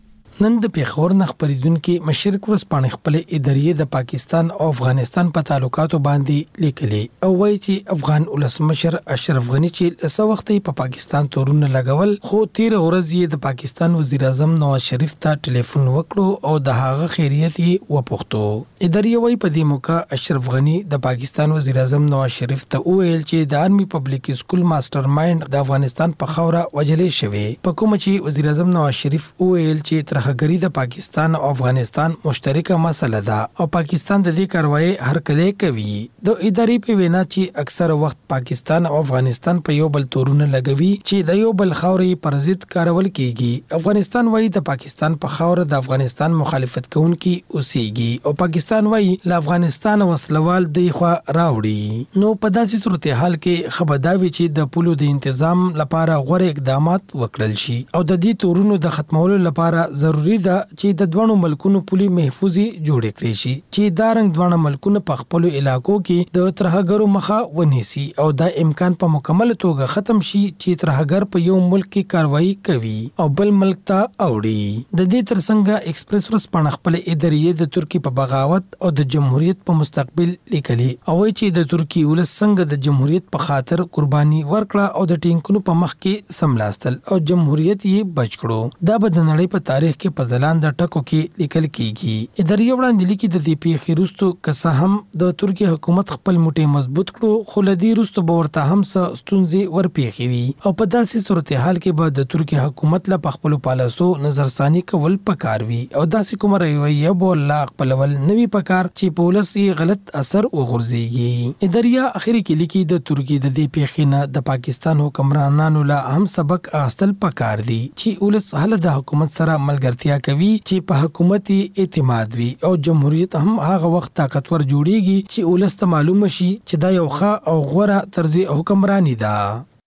نن د پیښور نه خبرېدونکو مشرک ورسپانې خپل ادارې د پاکستان او افغانستان په تعلقاتو باندې لیکلي او وایي چې افغان ولسمشر اشرف غنی چې لسه وخت په پاکستان تورونه لګول خو 13 ورځ یې د پاکستان وزیر اعظم نواز شریف ته ټلیفون وکړو او د هغه خیریت یې وپوښتو. ادارې وایي په دې موقع اشرف غنی د پاکستان وزیر اعظم نواز شریف ته وویل چې د آرمي پبلک سکول ماستر مایند د افغانستان په خوره وجلې شوی په کوم چې وزیر اعظم نواز شریف وویل چې ترهګری د پاکستان او افغانستان مشترکه مسله ده او پاکستان د دې کاروایی هر کله کوي. د ادارې په وینا چې اکثر وخت پاکستان او افغانستان په یو بل تورونه لګوي چې د یو بل خاورې پر ضد کارول کیږي. افغانستان وایي د پاکستان په خاور د افغانستان مخالفت کوونکي اوسېږي او پاکستان وایي له افغانستان وسلوال د خوا راوړي. نو په داسې صورتحال کې خبرداوي چې د پولو د تنظیم لپاره غوړ اقدامات وکړل شي او د دې تورونو د ختمولو لپاره ضروری ده چې د دوه ملکونو پولي محفوظي جوړ کړي شي چې دا رنګ دوه ملکونه په خپل علاقو کې د ترهګرو مخه ونیسي او دا امکان په مکمل توګه ختم شي چې ترهګر په یو ملک کې کاروایی کوي او بل ملک ته اوړي. د دې ترڅنګ ایکسپریس ورسپانه خپل ادارې د ترکی په بغاوت او د جمهوریت په مستقبل لیکلي او چې د ترکی ولس څنګه د جمهوریت په خاطر قرباني ورکړه او د ټینګونو په مخ کې سملاستل او جمهوریت یې بچ کړو. دا به د نړۍ په تاریخ کې په ځلان د ټکو کې لیکل کیږي. ادارې وړاندې لیکي د دې پیښې وروسته که هم د ترکی حکومت خپل موټي مضبوط کړو خو لدی وروسته به ورته هم څه ستونزې ورپېښې وي او په داسې صورتحال کې به د ترکی حکومت له خپل پالیسو نظرثاني کول پکار وي او داسې کوم رویه به الله خپلول نوي پکار چې پولیس یې غلط اثر وغورځيږي. ادارې اخیری کې لیکي د ترکی د دې پیښې نه د پاکستان حکمرانانو له هم سبق اخیستل پکار دي چې ولس حل د حکومت سره ملګرتیا کوي چې په حکومتي اعتماد وي او جمهوریت هم هغه وخت طاقتور جوړیږي چې ولست معلومه شي چې دا یو ښه او غوره طرز حکمرانی ده.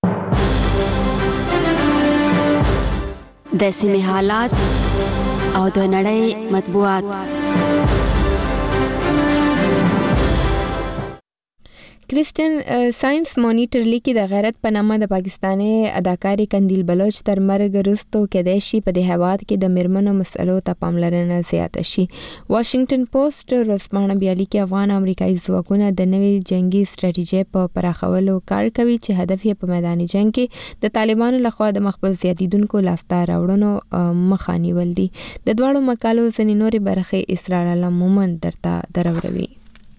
د سیمې حالات او د نړۍ مطبوعات. کرسچن ساينس مانیټر لیکي د غیرت په نامه د پاکستاني اداکاري قندیل بلوچ تر مرګ وروسته کېدای شي په دې هیواد کې د میرمنو مسلو ته پاملرنه زیاته شي. واشنگټن پوسټ ورځپاڼه بیا لیکي افغان امریکایي ځواکونه د نوې جنگي ستراتیژي په پراخولو کار کوي چې هدف یې په میداني جنگ کې د طالبانو لخوا د مخبل زیاتیدونکو لاسته راوړنو مخه نیول دي. د دواړو مقالو ځینې نورې برخې اسرار الله مومند درته دروروي.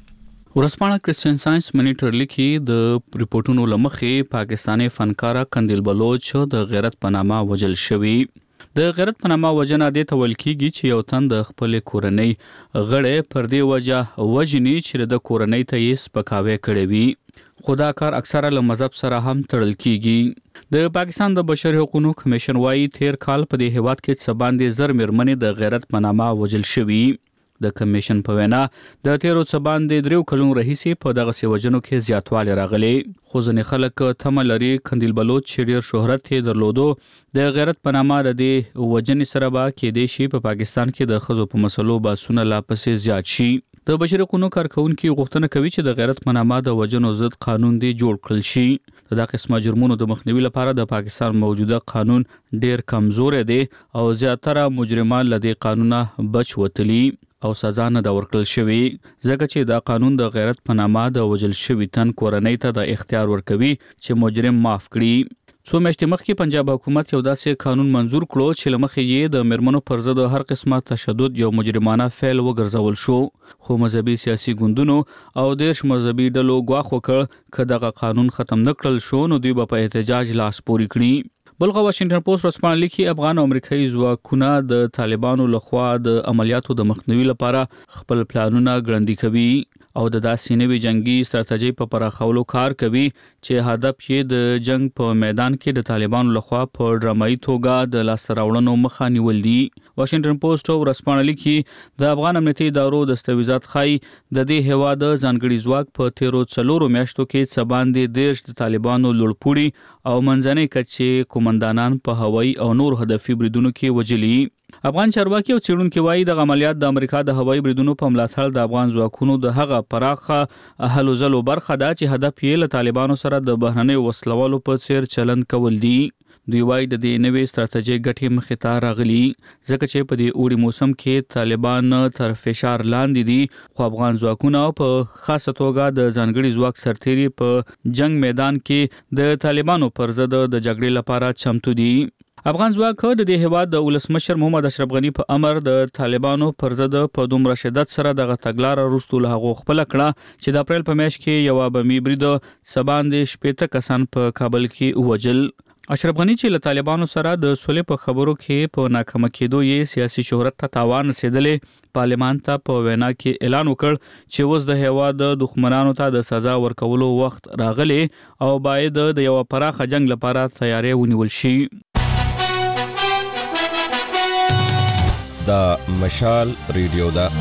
ورځپاڼه کرسچن ساينس مانیټر لیکي د ریپورتونو لمخې پاکستاني فنکار قندیل بلوچ د غیرت په نامه وجل شوی. د غیرت په نامه وجنه د تول کیږي چې یو تن د خپل کورنۍ غړي پر دې وجه وجني چې د کورنۍ ته یې سپکاوی کړی وي. خدا کار اکثره له مذهب سره هم تړل کیږي. د پاکستان د بشري حقوقو کمیشن وايي تیر کال په دې هیواد کې څه باندې زر میرمنې د غیرت په نامه وجل شوی. د کمیشن په وینا د تیرو څه باندې 3 کلونو راهیسې په دغه سیوجنو کې زیاتوالی راغلی. خو ځینې خلک تمه لري قندیل بلوچ چې ډیر شهرت یې درلودو د غیرت په نامه د وجنې سره به کېدای شي په پاکستان کې د ښځو په مسلو بحثونه لا پسې زیات شي. د بشري حقوقو کارکونکو غوښتنه کوي چې د غیرت په نامه د وجنو ضد قانون دی جوړ کړل شي. دا قسمه جرمونو د مخنیوي لپاره د پاکستان موجوده قانون ډیر کمزور دی او زیاتره مجرمان له دې قانونه بچ وتلی او سزا نه دا ورکړل شوی ځکه چې دا قانون د غیرت په نامه د وجل شوی تن کورنۍ ته د اختیار ورکوي چې مجرم معاف کړي. څو میاشتې مخکې پنجاب حکومت یو داسې قانون منزور کړو چې لمخې یې د میرمنو پر ضد هر قسمه تشدد یو مجرمانه فعل وګرځول شو. خو مذهبي سیاسي ګوندونو او دیش مذهبي ډلو ګواښ وکړ چې دغه قانون ختم نکړل شو نو دوی به په احتجاج لاس پوري کړي. بلغه واشنگټن پوسټ ورځپاڼه لیکي افغان او امریکایي ځواکونه د طالبانو لخوا د عملیاتو د مخنیوي لپاره خپل پلانونه ګړندي کوي او د داسې نوې جنگي ستراتیژي په پراخولو کار کوي چې هدف یې د جنگ په میدان کې د طالبانو لخوا په ډرامایي توګه د لاسته راوړنو مخه نیول دي. واشنگټن پوسټ ورځپاڼه لیکي د افغان امنیتي ادارو دستاویزات ښایي د دې هیواد ځانګړي ځواک په تیرو 4 میاشتو کې څه باندې 10 د طالبانو لوړپوړي او منځنۍ کچې کومندانان په هوایي او نور هدفي بریدونو کې وجلي. افغان چارواکي او څېړونکو وايي د عملیات د امریکا د هوایي بریدونو په ملاتړ د افغان ځواکونو د هغه پراخه هلو ځلو برخه ده چې هدف یې له طالبانو سره د بهرنۍ وسلوالو په څیر چلند کول دي. دوی وايي د دې نوې ستراتیژي ګټې مخې ته راغلي ځکه چې په دې اوړي موسم کې طالبان تر فشار لاندې دي خو افغان ځواکونه په خاصه توګه د ځانګړي ځواک سرتیري په جنگ میدان کې د طالبانو پر ضد د جګړې لپاره چمتو دي. افغان ځواک د دې هیواد د ولسمشر محمد اشرف غنی په امر د طالبانو پر ضد په دومره شدت سره دغه تګلار وروسته له هغه خپل کړه چې د اپریل په میاشت کې یو بمي برید سباندې شپېته کسان په کابل کې وجل. اشرف غنی چې له طالبانو سره د صلح په خبرو کې په ناکامه کېدو یې سیاسي شهرت ته تاوان رسیدلې پارلمان ته په وینا کې اعلان وکړ چې اوس د هیواد د دښمنانو ته د سزا ورکولو وخت راغلی او باید د یو پراخه جنگ لپاره تیاری ونیول شي. دا مشال ریډیو دا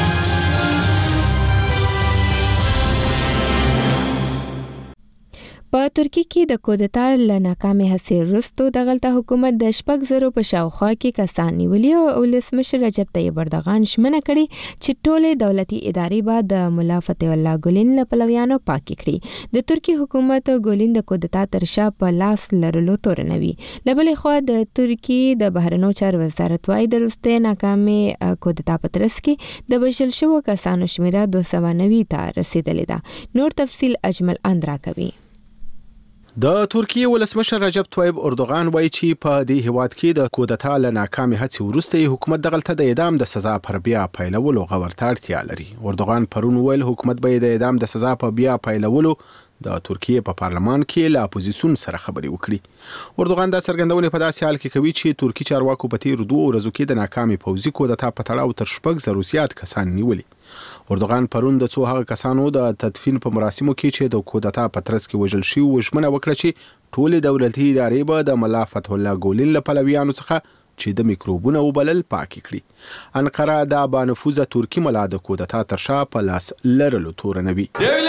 په ترکی کې د کودتا له ناکامې هڅې وروسته دغلته حکومت د 6,000 په شاوخوا کې کسان نیولي او ولسمشر رجب طیب اردوغان ژمنه کړې چې ټولې دولتي ادارې به د ملا فتح الله ګولین له پلویانو پاکې کړي. د ترکی حکومت ګولین د کودتا تر شا په لاس لرلو تورنوي. له بلې خوا د ترکی د بهرنیو چارو وزارت وايي د وروستۍ ناکامې کودتا په ترڅ کې د وژل شوو کسانو شمیره 290 ته رسیدلې ده. نور تفصیل اجمل اندرا کوي. د ترکیه ولسمشر رجب طیب اردوغان وایي چې په دې هیواد کې د کودتا له ناکامې هڅې وروسته حکومت دغلته د اعدام د سزا پر بیا پیلولو غورته اړتیا لري. اردوغان پرون ویل حکومت به د اعدام د سزا په بیا پیلولو د ترکیه په پارلمان کې له اپوزیسیون سره خبرې وکړي. اردوغان دا څرګندونه په داسې حال کې کوي چې ترکی چارواکو په تیرو 2 ورځو کې د ناکامې پوځي کودتا په تړاو تر 6,000 زیات کسان نیولي. اردوغان پرون د څو هغه کسانو د تدفین په مراسمو کې چې د کودتا په ترڅ کې وژل شوي ژمنه وکړه چې ټولې دولتي ادارې به د ملا فتح الله ګولین له پلویانو څخه چې د میکروبونو وبلل پاکې کړي. انقره دا بانفوذه ترکی ملا د کودتا تر شا په لاس لرلو تورنوي.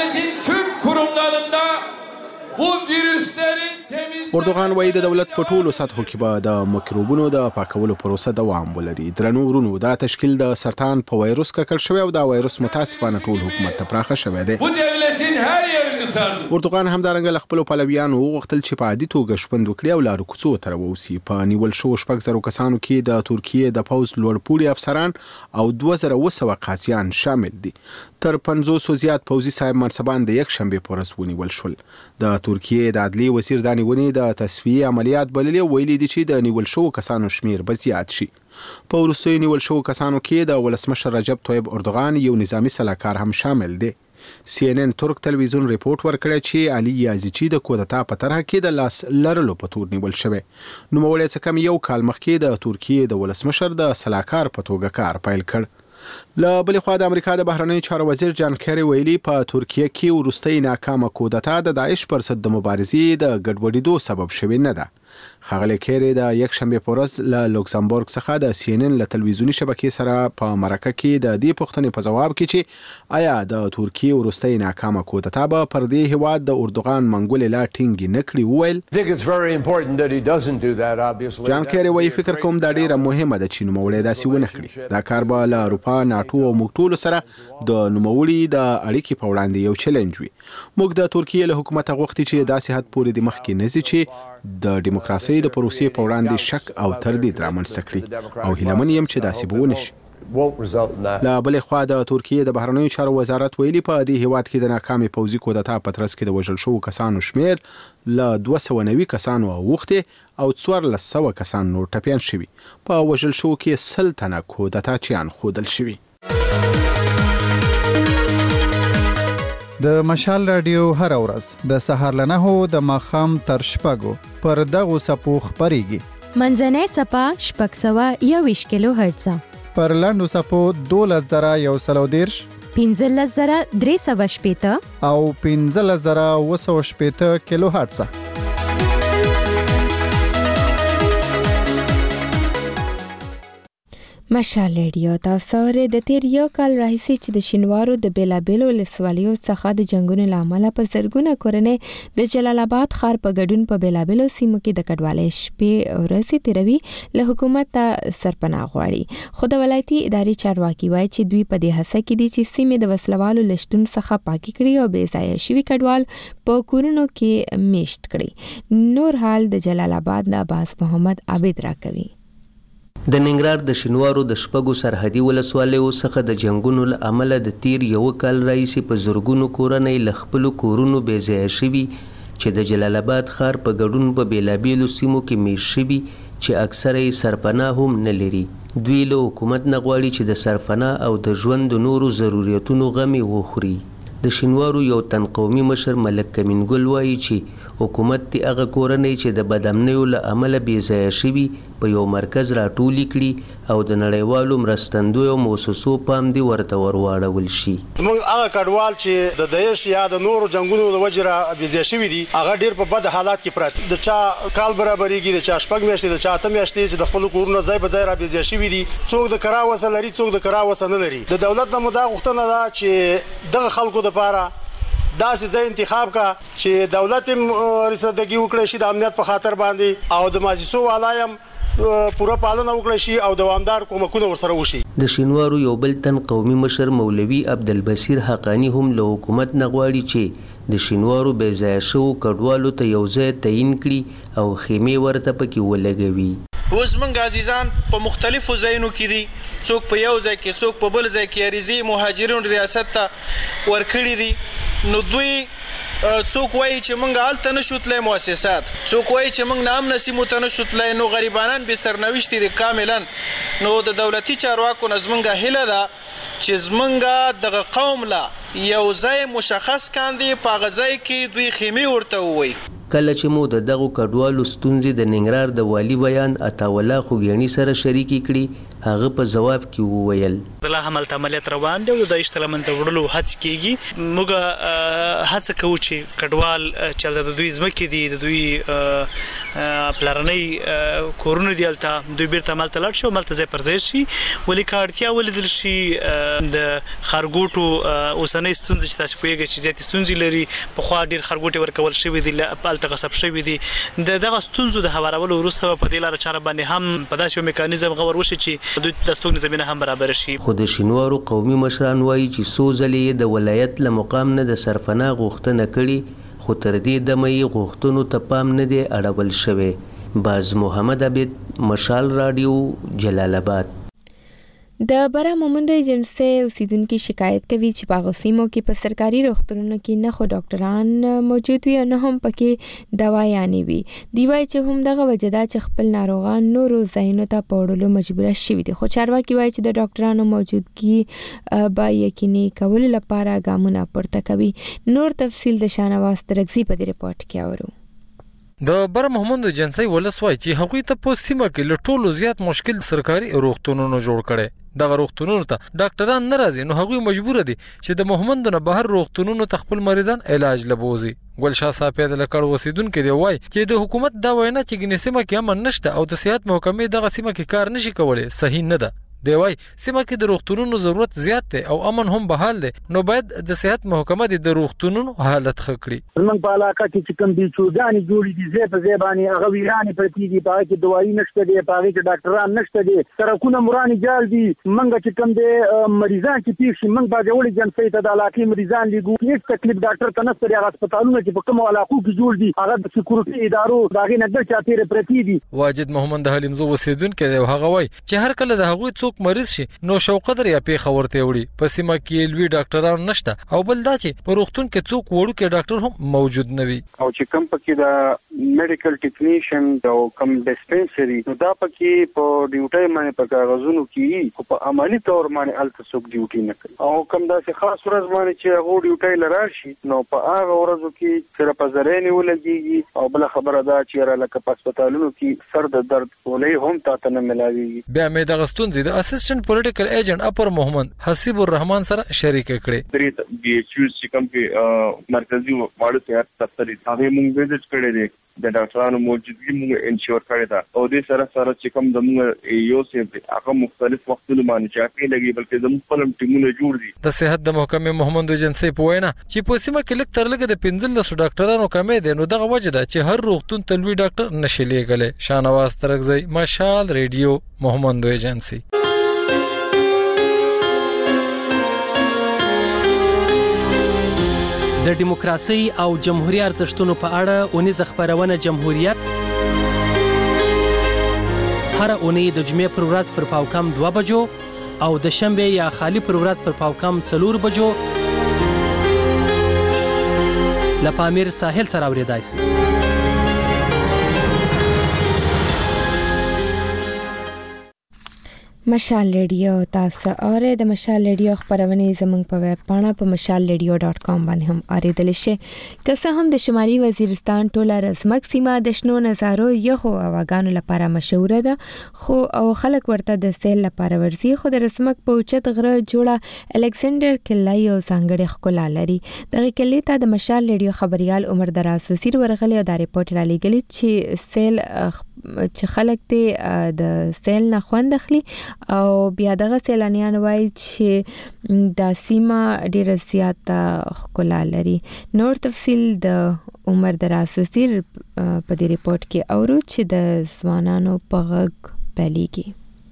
اردوغان وایي د دولت په ټولو سطحو کې به د میکروبونو د پاکولو پروسه دوام ولري. درنو ورونو دا تشکیل د سرطان په وایروس ککړ شوی او دا وایروس متاسفانه ټول حکومت ته پراخه شوی دی. اردوغان همدارنګه خپل پلویانو وغوښتل چې په عادي توګه شپند وکړي او لارو کوڅو ته ووسی. په نیول شو 6,000 کسانو کې د ترکیه د پوز لوړپوړي افسران او 2,200 قاضیان شامل دي. تر 500 زیات پوځي صاحب منصبان د یک شنبه په ورځ ونیول شول. د ترکیه د عدلي وزیر د نیونې د تصفیه عملیات بللې ویلي دي چې د نیول شو کسانو شمیر به زیات شي. په وروستیو نیول شو کسانو کې د ولسمشر رجب طیب اردوغان یو نظامی سلاکار هم شامل دی. CNN ترک تلویزیون ریپورت ورکړی چې علي یازچی د کودتا په طرح کې د لاس لرلو په تور نیول شوی. نوموړی څه کم یو کال مخکې د ترکیه د ولسمشر د سلاکار په توګه کار پیل کړ. له بلې خوا د امریکا د بهرنیو چارو وزیر جان کیری ویلي په ترکیه کې وروستۍ ناکامه کودتا د داعش پر ضد د مبارزې د ګډوډېدو سبب شوې نه ده. ښاغلی کیری د یک شنبه په ورځ له لوکسمبورګ څخه د CNN له تلویزیوني شبکې سره په مرکه کې د دې پوښتنې په جواب کې چې آیا د ترکیه وروستۍ ناکامه کودتا به پر دې هیواد د اردوغان منګولې لا ټینګې نه کړي وویل. جان کیری وایي فکر کوم دا ډیره مهمه ده چې نوموړی داسې ونه کړي. دا کار به له اروپا، ناټو او موږ ټولو سره د نوموړي د اړیکې په وړاندې یو چیلنج وي. موږ د ترکیه له حکومته غوښتي چې داسې حد پورې د مخکې نه ځي چې د دیموکراسۍ د پروسې په وړاندې شک او تردید رامنځته کړي او هیلمن یم چې داسې به ونه شي. له بلې خوا د ترکیه د بهرنیو چارو وزارت ویلي په دې هیواد کې د ناکامې پوځي کودتا په ترڅ کې د وژل شوو کسانو شمیر له 290 کسانو اوښتې او 1400 کسان نور ټپیان شوي. په وژل شوو کې 100 تنه کودتا چیان ښودل شوي. د مشال رادیو هر ورځ د سهار له 9 د ماښام تر 6 پر دغو څپو خپرېږي. منځنۍ څپه 621 کیلو هرتز، پر لاندو څپو 12,130، 15,380 او 15,280 کیلو هرتز. مشال ریډیو تاسو ورې د تیر یو کال راهیسې چې د شینوارو د بیلابیلو ولسوالیو څخه د جنگونو له امله په زرګونه کورنۍ د جلال آباد ښار په ګډون په بیلابیلو سیمو کې د کډوالۍ شپې ورځې تیروي، له حکومت ته سرپناه غواړي. خو د ولایتي ادارې چارواکي وایي چې دوی په دې هڅه کې دي چې سیمې د وسلوالو له شتون څخه پاکي کړي او بې ځایه شوي کډوال په کورونو کې میشت کړي. نور حال د جلال آباد د عباس محمد عابد راکوي. د ننګرهار د شینوارو د شپږو سرحدي ولسوالیو څخه د جنگونو له امله د تیر یو کال راهیسې په زرګونو کورنۍ له خپلو کورونو بې ځایه شوي چې د جلال آباد ښار په ګډون په بیلابیلو سیمو کې میشت شوي چې اکثره یې سرپناه هم نه لري. دوی له حکومت نه غواړي چې د سرپناه او د ژوند د نورو ضرورتونو غم یې وخوري. د شینوارو یو تن قومي مشر ملک کمینګل وایي چې حکومت تی هغه کورنۍ چې د بدامنیو له امله بې ځایه شوي په یو مرکز راټولې کړي او د نړیوالو مرستندویو موسسو پام دې ورته ورواړول شي. موږ هغه کډوال چې د داعش یا د نورو جنگونو د وجې را بې ځایه شوي دي هغه ډېر په بد حالات کې پراته. د چا کال برابرېږي، د چا 6 میاشتې، د چا 8 میاشتې چې د خپلو کورونو ځای په ځای را بې ځایه شوي دي. څوک د کرا وسه لري، څوک د کرا وسه نه لري. د دولت نه مو دا غوښتنه ده چې دغه خلکو دپاره داسې ځای انتخاب کا چې دولت هم رسیدګي وکړي شي د امنیت په خاطر باندې او د ماجسو والایم پوره پالنه وکړي شي او دوامدار کومکونه ورسره وشي. د شینوارو یو بل تن قومي مشر مولوي عبدالبصیر حقانی هم له حکومت نه غواړي چې د شینوارو بې ځایه شوو کډوالو ته یو ځای تعیین کړي او خیمې ورته پکې ولګوي. اوس موږ عزیزان په مختلفو ځایونو کې دي، څوک په یو ځای کې، څوک په بل ځای کې عریضې مهاجرین ریاست ته ورکړي دي. نو دوی څوک وایي چې موږ هلته نشو تللی مؤسسات، څوک وایي چې موږ نه امنه سیمو ته نشو تللی. نو غریبانان بې سرنوشتې دي کاملا. نو د دولتي چارواکو نه زموږ هیله ده چې زموږ دغه قوم له یو ځای مشخص کاندي په هغه ځای کې دوی خیمې ورته ووایي. کله چې مو د دغو کډوالو ستونزې د ننګرهار د والي بیان عطاالله خوږیاڼي سره شریکې کړي، هغه په جواب کې وویل د لا همالته عملیات روان دي او د داعش له منځه وړلو هڅې کېږي. موږ هڅه کوو چې کډوال چې د دوی ځمکې دي، د دوی پلرنۍ کورونه دي، هلته دوی بیرته همالته لاړ شي او همالته ځای پر ځای شي. ولې که اړتیا ولیدل شي د ښارګوټو اوسنۍ ستونزې چې تاسو پوهېږئ چې زیاتې ستونزې لري، پخوا ډېر ښارګوټې ورکول شوي دي، هلته غصب شوي دي. د دغه ستونزو د هوارولو وروسته په دې لاره چاره باندې هم په داسې یو میکانیزم غور وشي چې دوی د ستوګ زمينه هم برابر شي. خو د شینوارو قومي مشران وایي چې څو ځلې د ولایت له مقام نه د سرپناه غوښتنه کړې خو تر دې دمه یې غوښتنو ته پام نه دی اړول شوی. باز محمد عبید، مشال رادیو، جلال آباد. د برا مومندو ایجنسی اوسیدونکو شکایت کوي چې په غسیمو کې په سرکاري روغتونونو کې نه خو ډاکټران موجود وي او نه هم پکې دوايانې وي. دی وايي چې هم دغه وجدا چې خپل ناروغان نورو ځایونو ته پوړلو مجبور شوي دي. خو چارواکي وايي چې د ډاکټرانو موجودګي با یقیني کولو لپاره ګامونه پورته کوي. نور تفصیل د شانواز ترغزي په دې رپورت کې اورو. د بر محمد ایجنسی ولسوای چې هغوی ته په سیمه کې له ټولو زیات مشکل سرکاري روغتونونو جوړ کړي. دغه روغتونونو ته ډاکټران ناراضي نو هغوی مجبور دي چې د محمد نه بهر روغتونونو ته خپل مریضان علاج لبوزي. ګلشاه صاحب د لکړ وسیدونکو دی وای چې د حکومت دا وینا چې ګنې سیمه کې امن نشته او د صحت محکمې دغه سیمه کې کار نشي کولای صحیح نه ده. دی وای سیمه کې د روغتونونو ضرورت زیات دی او امن هم بحال دی نو باید د صحت محکمه د روغتونونو حالت ښه کړي. موږ په علاقه کې چې کوم دي چوغانې جوړې دي زه په زبانی هغه ویرانې پرتی دي په کې دوايي نشته دي په کې ډاکټران نشته دي سرکونه مراني جال دي موږ چې کوم دي مریضان چې پیښ موږ باندې وړي جنسي ته د علاقې مریضان لګو هیڅ تکلیف ډاکټر ته نشته هغه هسپتالونه چې په کوم علاقو کې جوړ دي هغه د سکیورټي ادارو داغه نګر چاپیره پرتی دي. واجد محمد حلیمزو وسیدونکو دی هغه وای چې هر کله د هغوی څوک مریض شي نو شوقدر یا په خبرته وړي په سیمه کې لوی ډاکټران نشته او بل دا چې په روغتون کې څوک وړو کې ډاکټر هم موجود نه وي او چې کوم پکې دا میډیکل ټیکنیشن او کوم ډیسپنسري نو دا پکې په ډیوټي باندې په کاغذونو کې او په عملی تور باندې الته څوک ډیوټي نه کوي او کوم داسې خاص ورځ باندې چې هغه ډیوټي لراشي نو په هغه ورځو کې صرف زرینې ولګيږي او بل خبره دا چې را لکه په هسپتالونو کې سر د درد ولې هم تاسو نه ملاويږي. بیا مې د غستون زیاده اسسټنټ پولیټیکل ایجنٹ اپر محمد حسیب الرحمن سره شریک کړي. درې بي ایچ یو چې کوم کې مرکزی واړو صحت دفتر هغه موږ وزټ کړی دی د ډاکټرانو موجودګي موږ انشور کړی دا او د سره چې کوم د موږ یو سه هغه مختلف وختونو باندې چاپی لګي بلکې د خپل ټیمونه جوړ دي. د صحت د محکمې محمد ایجنسی په وینا چې په سیمه کې لک تر لګ د 15 ډاکټرانو کمې دي نو دغه وجه ده چې هر روغتون تلوي ډاکټر نشي لګلې. شانواز ترغزی، مشال ریډیو، محمد ایجنسی. د دیموکراسي او جمهوریت ارزښتونو په اړه اونیزه خبرونه جمهوریت هر اونۍ د جمعې پر ورځ پر پاوکم 2 بجو او د شنبه یا خالی پر ورځ پر پاوکم 4 بجو لپامیر ساحل سره اوریدای شي. مشال ریډیو تاسو اوره د مشال ریډیو خبرونه زموږ په ویب پاڼه په mashalradio.com باندې هم اوریدل شي. که څه هم د شمالي وزیرستان ټوله رزمک سیمه د شنو نظارو یخو هواګانو لپاره مشهوره ده خو او خلک ورته د سیل لپاره ورځي خو د رزمک په اوچت غره جوړه الکسندر کلا یو ځانګړی ښکلا لري. دغه کلی ته د مشال ریډیو خبريال عمر دراز وزیر ورغلی او دا ریپورت را لګلی چې سیل چې خلک ته د سیل نه خوند اخلي او بیا دغه سیلانیان وایي چې د سیمه ډیره زیاته ښکلا لري. نور تفصیل د عمر دراز وزیر په دې ریپورت کې اورو چې د ځوانانو په غږ پیلېږي.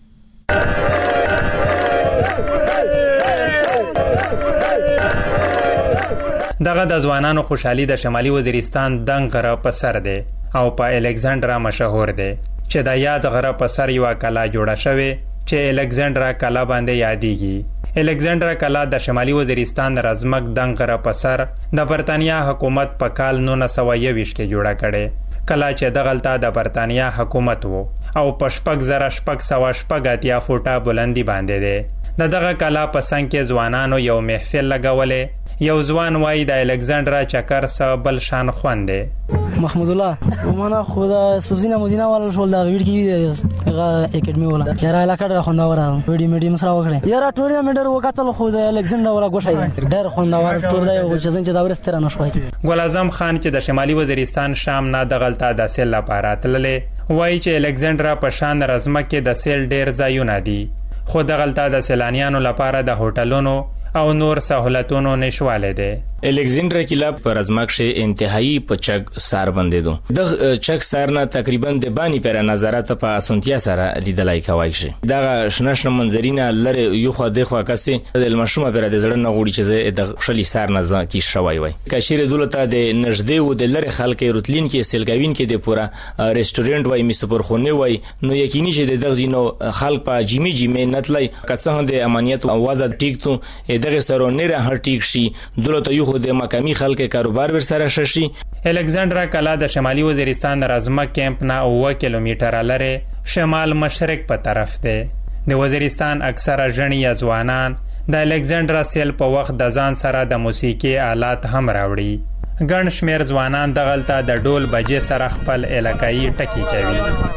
دغه د ځوانانو خوشحالي د شمالي وزیرستان دنګ غره په سر دی او په الکسندرا مشهور دی چې د یاد غره په سر یو کلا جوړه شوې چې الکسندرا کلا باندې یادېږي. الکسندرا کلا د شمالي وزیرستان رزمک دنګ غره په سر د برتانیا حکومت په کال 1921 کې جوړه کړې. کلا چې دغلته د برتانیا حکومت وو او په 6,680 فوټه بلندی باندې دی. د دغه کلا په څنګ کې ځوانانو یو محفل لګولې. یو ځوان وای د الکسندرا چکر سره بل شان خوند دی. محمود الله ومنه خدا سوزینا موزینا ول شول دا ویډ کی هغه اکیډمي ولا یاره علاقه ډېر خوندور ویډی میډیم سره وکړه یاره ټورنمنټ وکړل خو د الکسندرا ولا غوښای ډېر خوندور ټور دی او چې څنګه دا ورستره نشوي. ګل اعظم خان چې د شمالي وزیرستان شام نه دغلطه د سیل لپاره تللې وای چې الکسندرا په شان رزمک کې د سیل ډېر ځایونه دي خو دغلطه د سیلانیانو لپاره د هوټلونو او نور سہولتونو نشواله دي. الکسندر کلا پر ازمکش انتهایی په چک سار بندیدو د چک سار نه تقریبا د بانی پر نظارت په اسونتیا سره لیدلای کوي شي دا شنشن منظرینا لره یو خو د خو کسي د مشروم پر د زړه نه غوړي چې د شلی سار نه کی شوي وي کشیر دولته د نږدې و د لره خلک روتلین کې سیلګاوین کې د پورا ریسټورانټ وای میسپور خونه وای نو یقیني چې د دغزینو خلک په جیمی نتلای کڅه د امنیت आवाज ټیک ته دغه سره نه هر ټیک شي دولته یو د مقامی خلک کاروبار ور سره ششي الکسندر کلا د شمالي وزیرستان رازمه کیمپ نه 9 کیلومتره لره شمال مشرق په طرف ده د وزیرستان اکثره ژوندۍ ځوانان د الکسندر سیل په وخت د ځان سره د موسیقي آلات هم راوړي ګڼ شمیر ځوانان دغلته د ډول بجې سره خپل علاقايي ټکی کوي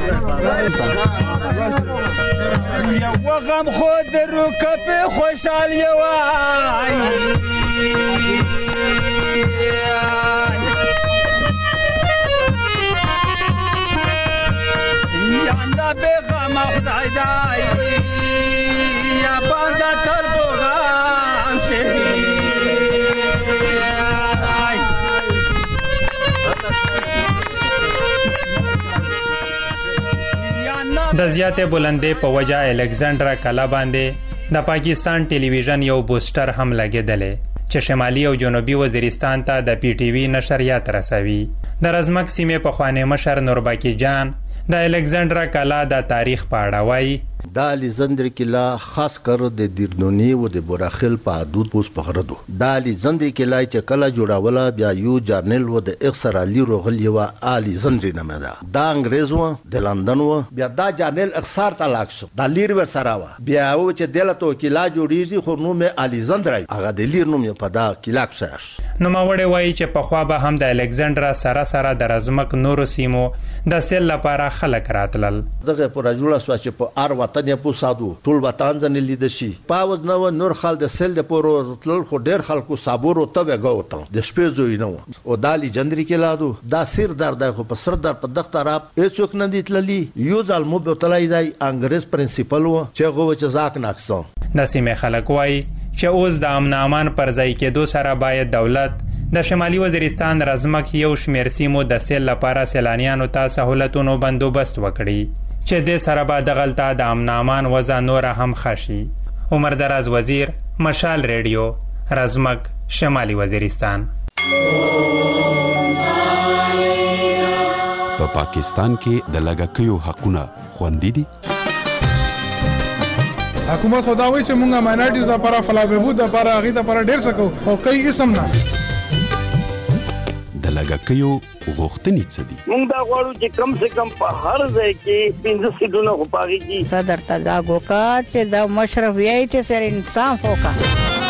یو غم خود رکب خوشحال یوای یا نبی غم خدای دای یا بانده تر بغم شهید د زیاتې بلندې په وجه الکسندر کلا باندې د پاکستان ټلویزیون یو بوستر هم لګیدلې چې شمالي او جنوبي وزیرستان ته د پی ټی وی نشریات رسوي د رزمک سیمې په خوانې مشر نورباکی جان د الکسندر کلا د تاریخ په اړه وایي دا الکسندر کلا خاص کر د دیرنونی و د بوراخل په حدود پوس پخردو دا الکسندر کلا چې کلا جوړاوله بیا یو جرنل و د اکثر علی روغل یو الکسندر نامه دا انګریز و د لندن و بیا دا جرنل اکثر طلاق شو د لیر و سره و بیا و چې دلته کلا جوړیږي خو نوم الکسندر هغه د لیر نوم په دا کلا شاش نو ما وړي وایي چې په خوا به هم د الکسندر سره د رزمک نورو سیمو د سیل لپاره خلک راتلل دغه پر جوړه سو چې په ار وطن په سادو ټول وطن ځنه لید شي پاوز نو نور خل د سیل د پورو تل خو ډیر خلکو صبر او تبه غوته د شپې زوی نو او دالی جندري کې لادو دا سر درد خو په سر در په دغه طرف هیڅوک نه دیتللی یو ځل مو به تلای دی انګريز پرنسپل و چې غو چې زاک ناکسو د سیمه خلک وای چې اوس د امن امان پر ځای کېدو سره باید دولت د شمالي وزیرستان رزمک یو شمیر سیمو د سیل لپاره سیلانیانو ته سہولتونو بندوبست وکړي چې د سره به دغلطه د امن امان وضع نور هم خشي عمر دراز وزیر مشال ریډیو رزمک شمالي وزیرستان په پاکستان کې د لګکیو حقونه خوندي دي حکومت خداوي چې مونږه ماینورټیز لپاره فلا بهبود لپاره غي لپاره ډیر سکو او کوي اسم نه د لګکیو غوښتنې څه دي موږ دا غواړو چې کم سے کم په هر ځای کې 15 سیټونه غواړي چې صدر تدا ګوکا چې دا مشرف یې چې سر انصاف وکړي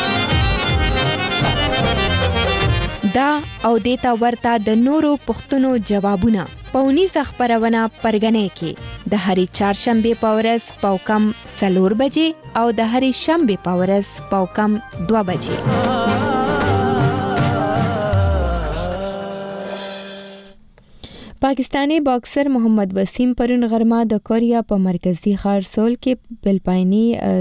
دا او دیتا ورته د نورو پښتنو جوابونه پونیز خبرونه پرګنې کې د هری چهارشنبه په ورځ پاوکم 4 بجې او د هری شنبه په ورځ پاوکم 2 بجې پاکستانی باکسر محمد وسیم پرون غرمه د کوریا په مرکزی ښار سول کې فلپایني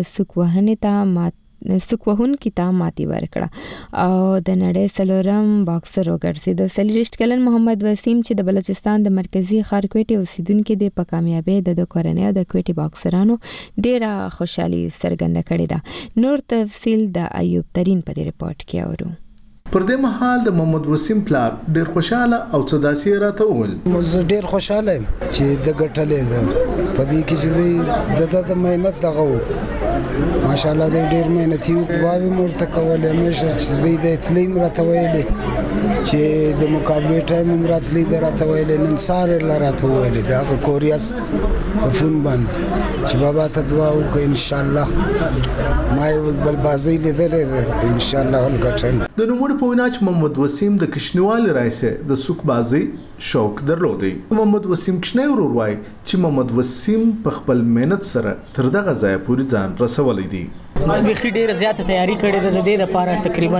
سکوهن کی ته ماتي ورکړه او د نړۍ سلورم باکسر وګرځید. 40 کلن محمد وسیم چې د بلوچستان د مرکزی ښار کوټي اوسیدونکو د په کامیابی د کورنۍ او د کوټي باکسرانو ډیره خوشحالي څرګنده کړې ده. نور تفصیل د ایوب ترين په ریپورت کې اورو. پر دې مهال د محمد وسیم پلار ډیر خوشاله او صداسي راته وول زه ډیر خوشاله چې د ګټلې ده په دې کې چې د مهنت دغه ماشاءالله ډیر مهنتي او واوي مرته کولې همیشه چې د تلیم راته ویلې چې د مقابله ټایم مراتلی دراته ویلې نن سار لراته ویلې دا کوریاس په فون باندې چې بابا ته دعا وکړه ان شاء الله ما یو بل بازی لیدلې ان شاء الله ولګټم. د نوموړي په وینا چې محمد وسیم د کشنوال رئیس د سوق بازی شوق درلودي. محمد وسیم کشنی ورور وای چې محمد وسیم په خپل مهنت سره تر دغه ځای پورې ځان رسولی دی. بخي ډیر زیاته تیاری کړې ده د دې لپاره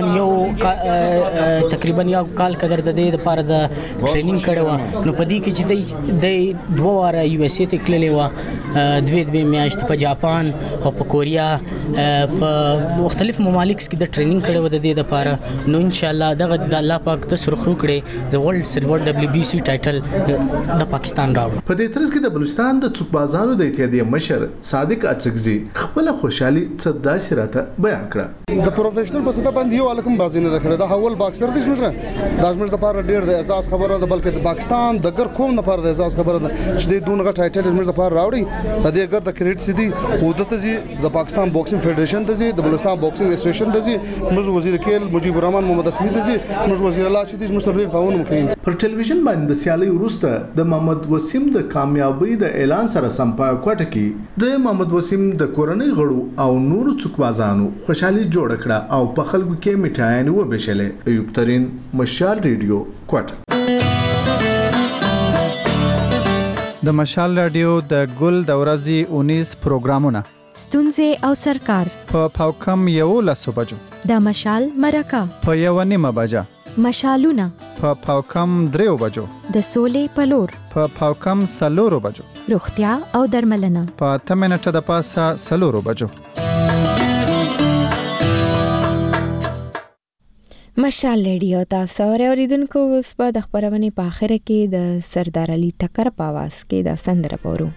تقریبا یو کال قدر د دې لپاره د ټریننګ کړو نو په دې کې چې د دوه واره یو اس ته کړلې و دوه میاشتې په جاپان او په کوریا په مختلف ممالک کې د ټریننګ کړو د دې لپاره نو ان شاء الله دغه د الله پاک د سرخرو کړي د ورلد سلور WBC ټایټل د پاکستان راوړ. په دې ترڅ کې د بلوچستان د څوکبازانو د اتحادیې مشر صادق اڅکزي خپل خوشحالي صداسي راته بیان کړه. د پروفیشنل په سطح باندې یو الکم بازی نه کړی دا اول باکسر دی شوږه دا زموږ د لپاره ډیر د اعزاز خبره ده بلکې د پاکستان د ګر کوم لپاره د اعزاز خبره ده چې د دونغه ټایټل زموږ د لپاره راوړي د دې ګر د کریډټ سيدي قوت ته زی د پاکستان باکسینګ فدریشن ته زی د بلوچستان باکسینګ اسوسییشن ته زی موږ وزیر کېل مجيب الرحمن محمد اسمی ته زی موږ وزیر الله چې موږ سره ډیر تعاون وکړي. پر ټلویزیون باندې د سیالي وروسته د محمد وسیم د کامیابی د اعلان سره سمپا کوټه کې د محمد وسیم د کورنۍ غړو او نورو څوکبازانو خوشحالي جوړ کړه او په خلکو کې میټایانې وبشلې. ایوب ترين مشال ریډیو کوټه. د مشال رادیو د ګل د ورځې 19 پروګرامونه ستونزې او سرکار په پاوکم 11 بجو د مشال مرکه په 1:30 بجه مشالونه په پاوکم 3 بجو د سولې پلور په پاوکم 4 بجو روغتیا او درملنه په 8 منټه د پاسه 4 بجو. مشال ریډیو تاسو اوریدونکو اوس په د خبرونې په اخره کې د سردار علي ټکر په आवाज کې د سندره پورو.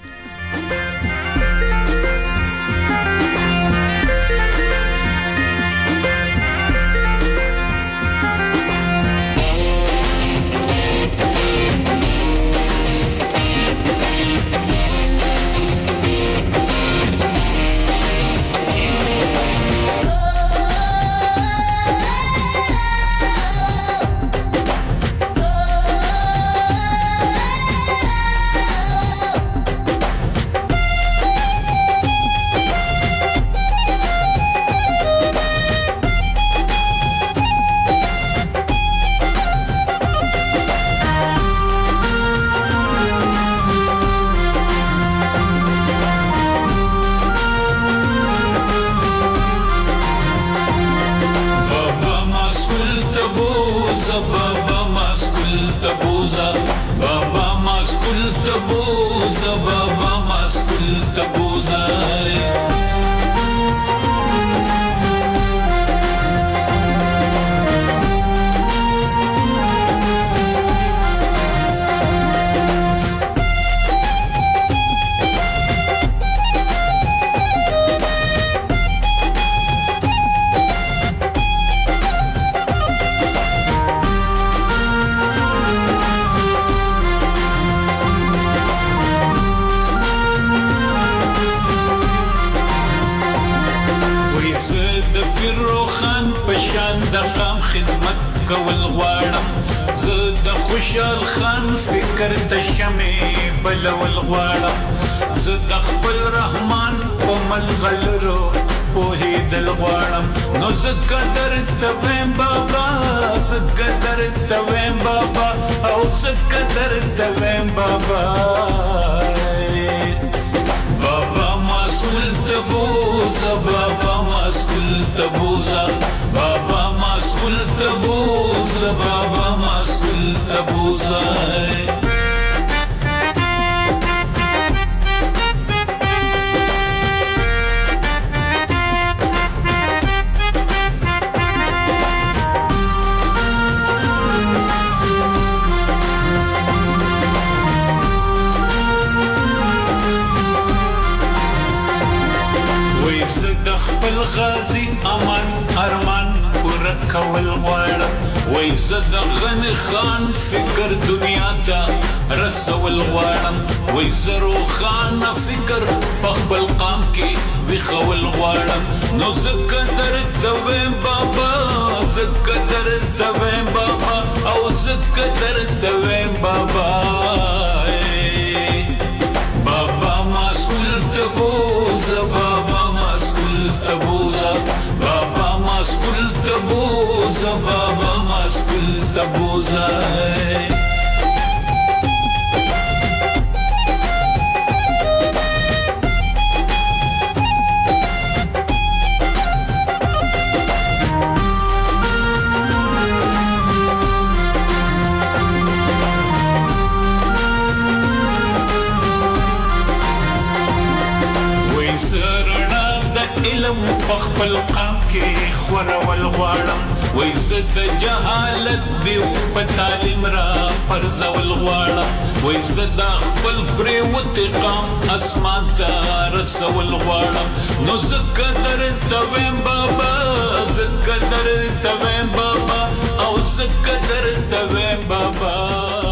کول غواړم زه د خوشحال خان فکر ته شمې بلول غواړم زه د خپل رحمان په ملغلرو پوهېدل غواړم نو زه قدر ته ویم بابا زه قدر ته ویم بابا او زه قدر ته ویم بابا بابا مسئول ته بوزه بابا مسئول ته بوزه بابا مسئول ته بوزه بابا مسئول ته بوزه غازی امان ارمان پورا کول غواړم وای زه د غنی خان فکر دنیا ته رسول غواړم وای زه روخان فکر په خپل قام کې وخول غواړم نو زه قدر ته ویم بابا زه قدر ته ویم بابا او زه قدر ته ویم بابا بابا مسئول ته بوزه بابا تبوزا بابا مسئول تبوزا بابا مسئول تبوزا علم په خپل قام کې خورول غواړم وای زه د جهالت دی په تعلیم را پرځول غواړم وای زه د خپل پریوت قام اسمان ته رسول غواړم نو زه قدر تویم بابا زه قدر تویم بابا او زه قدر تویم بابا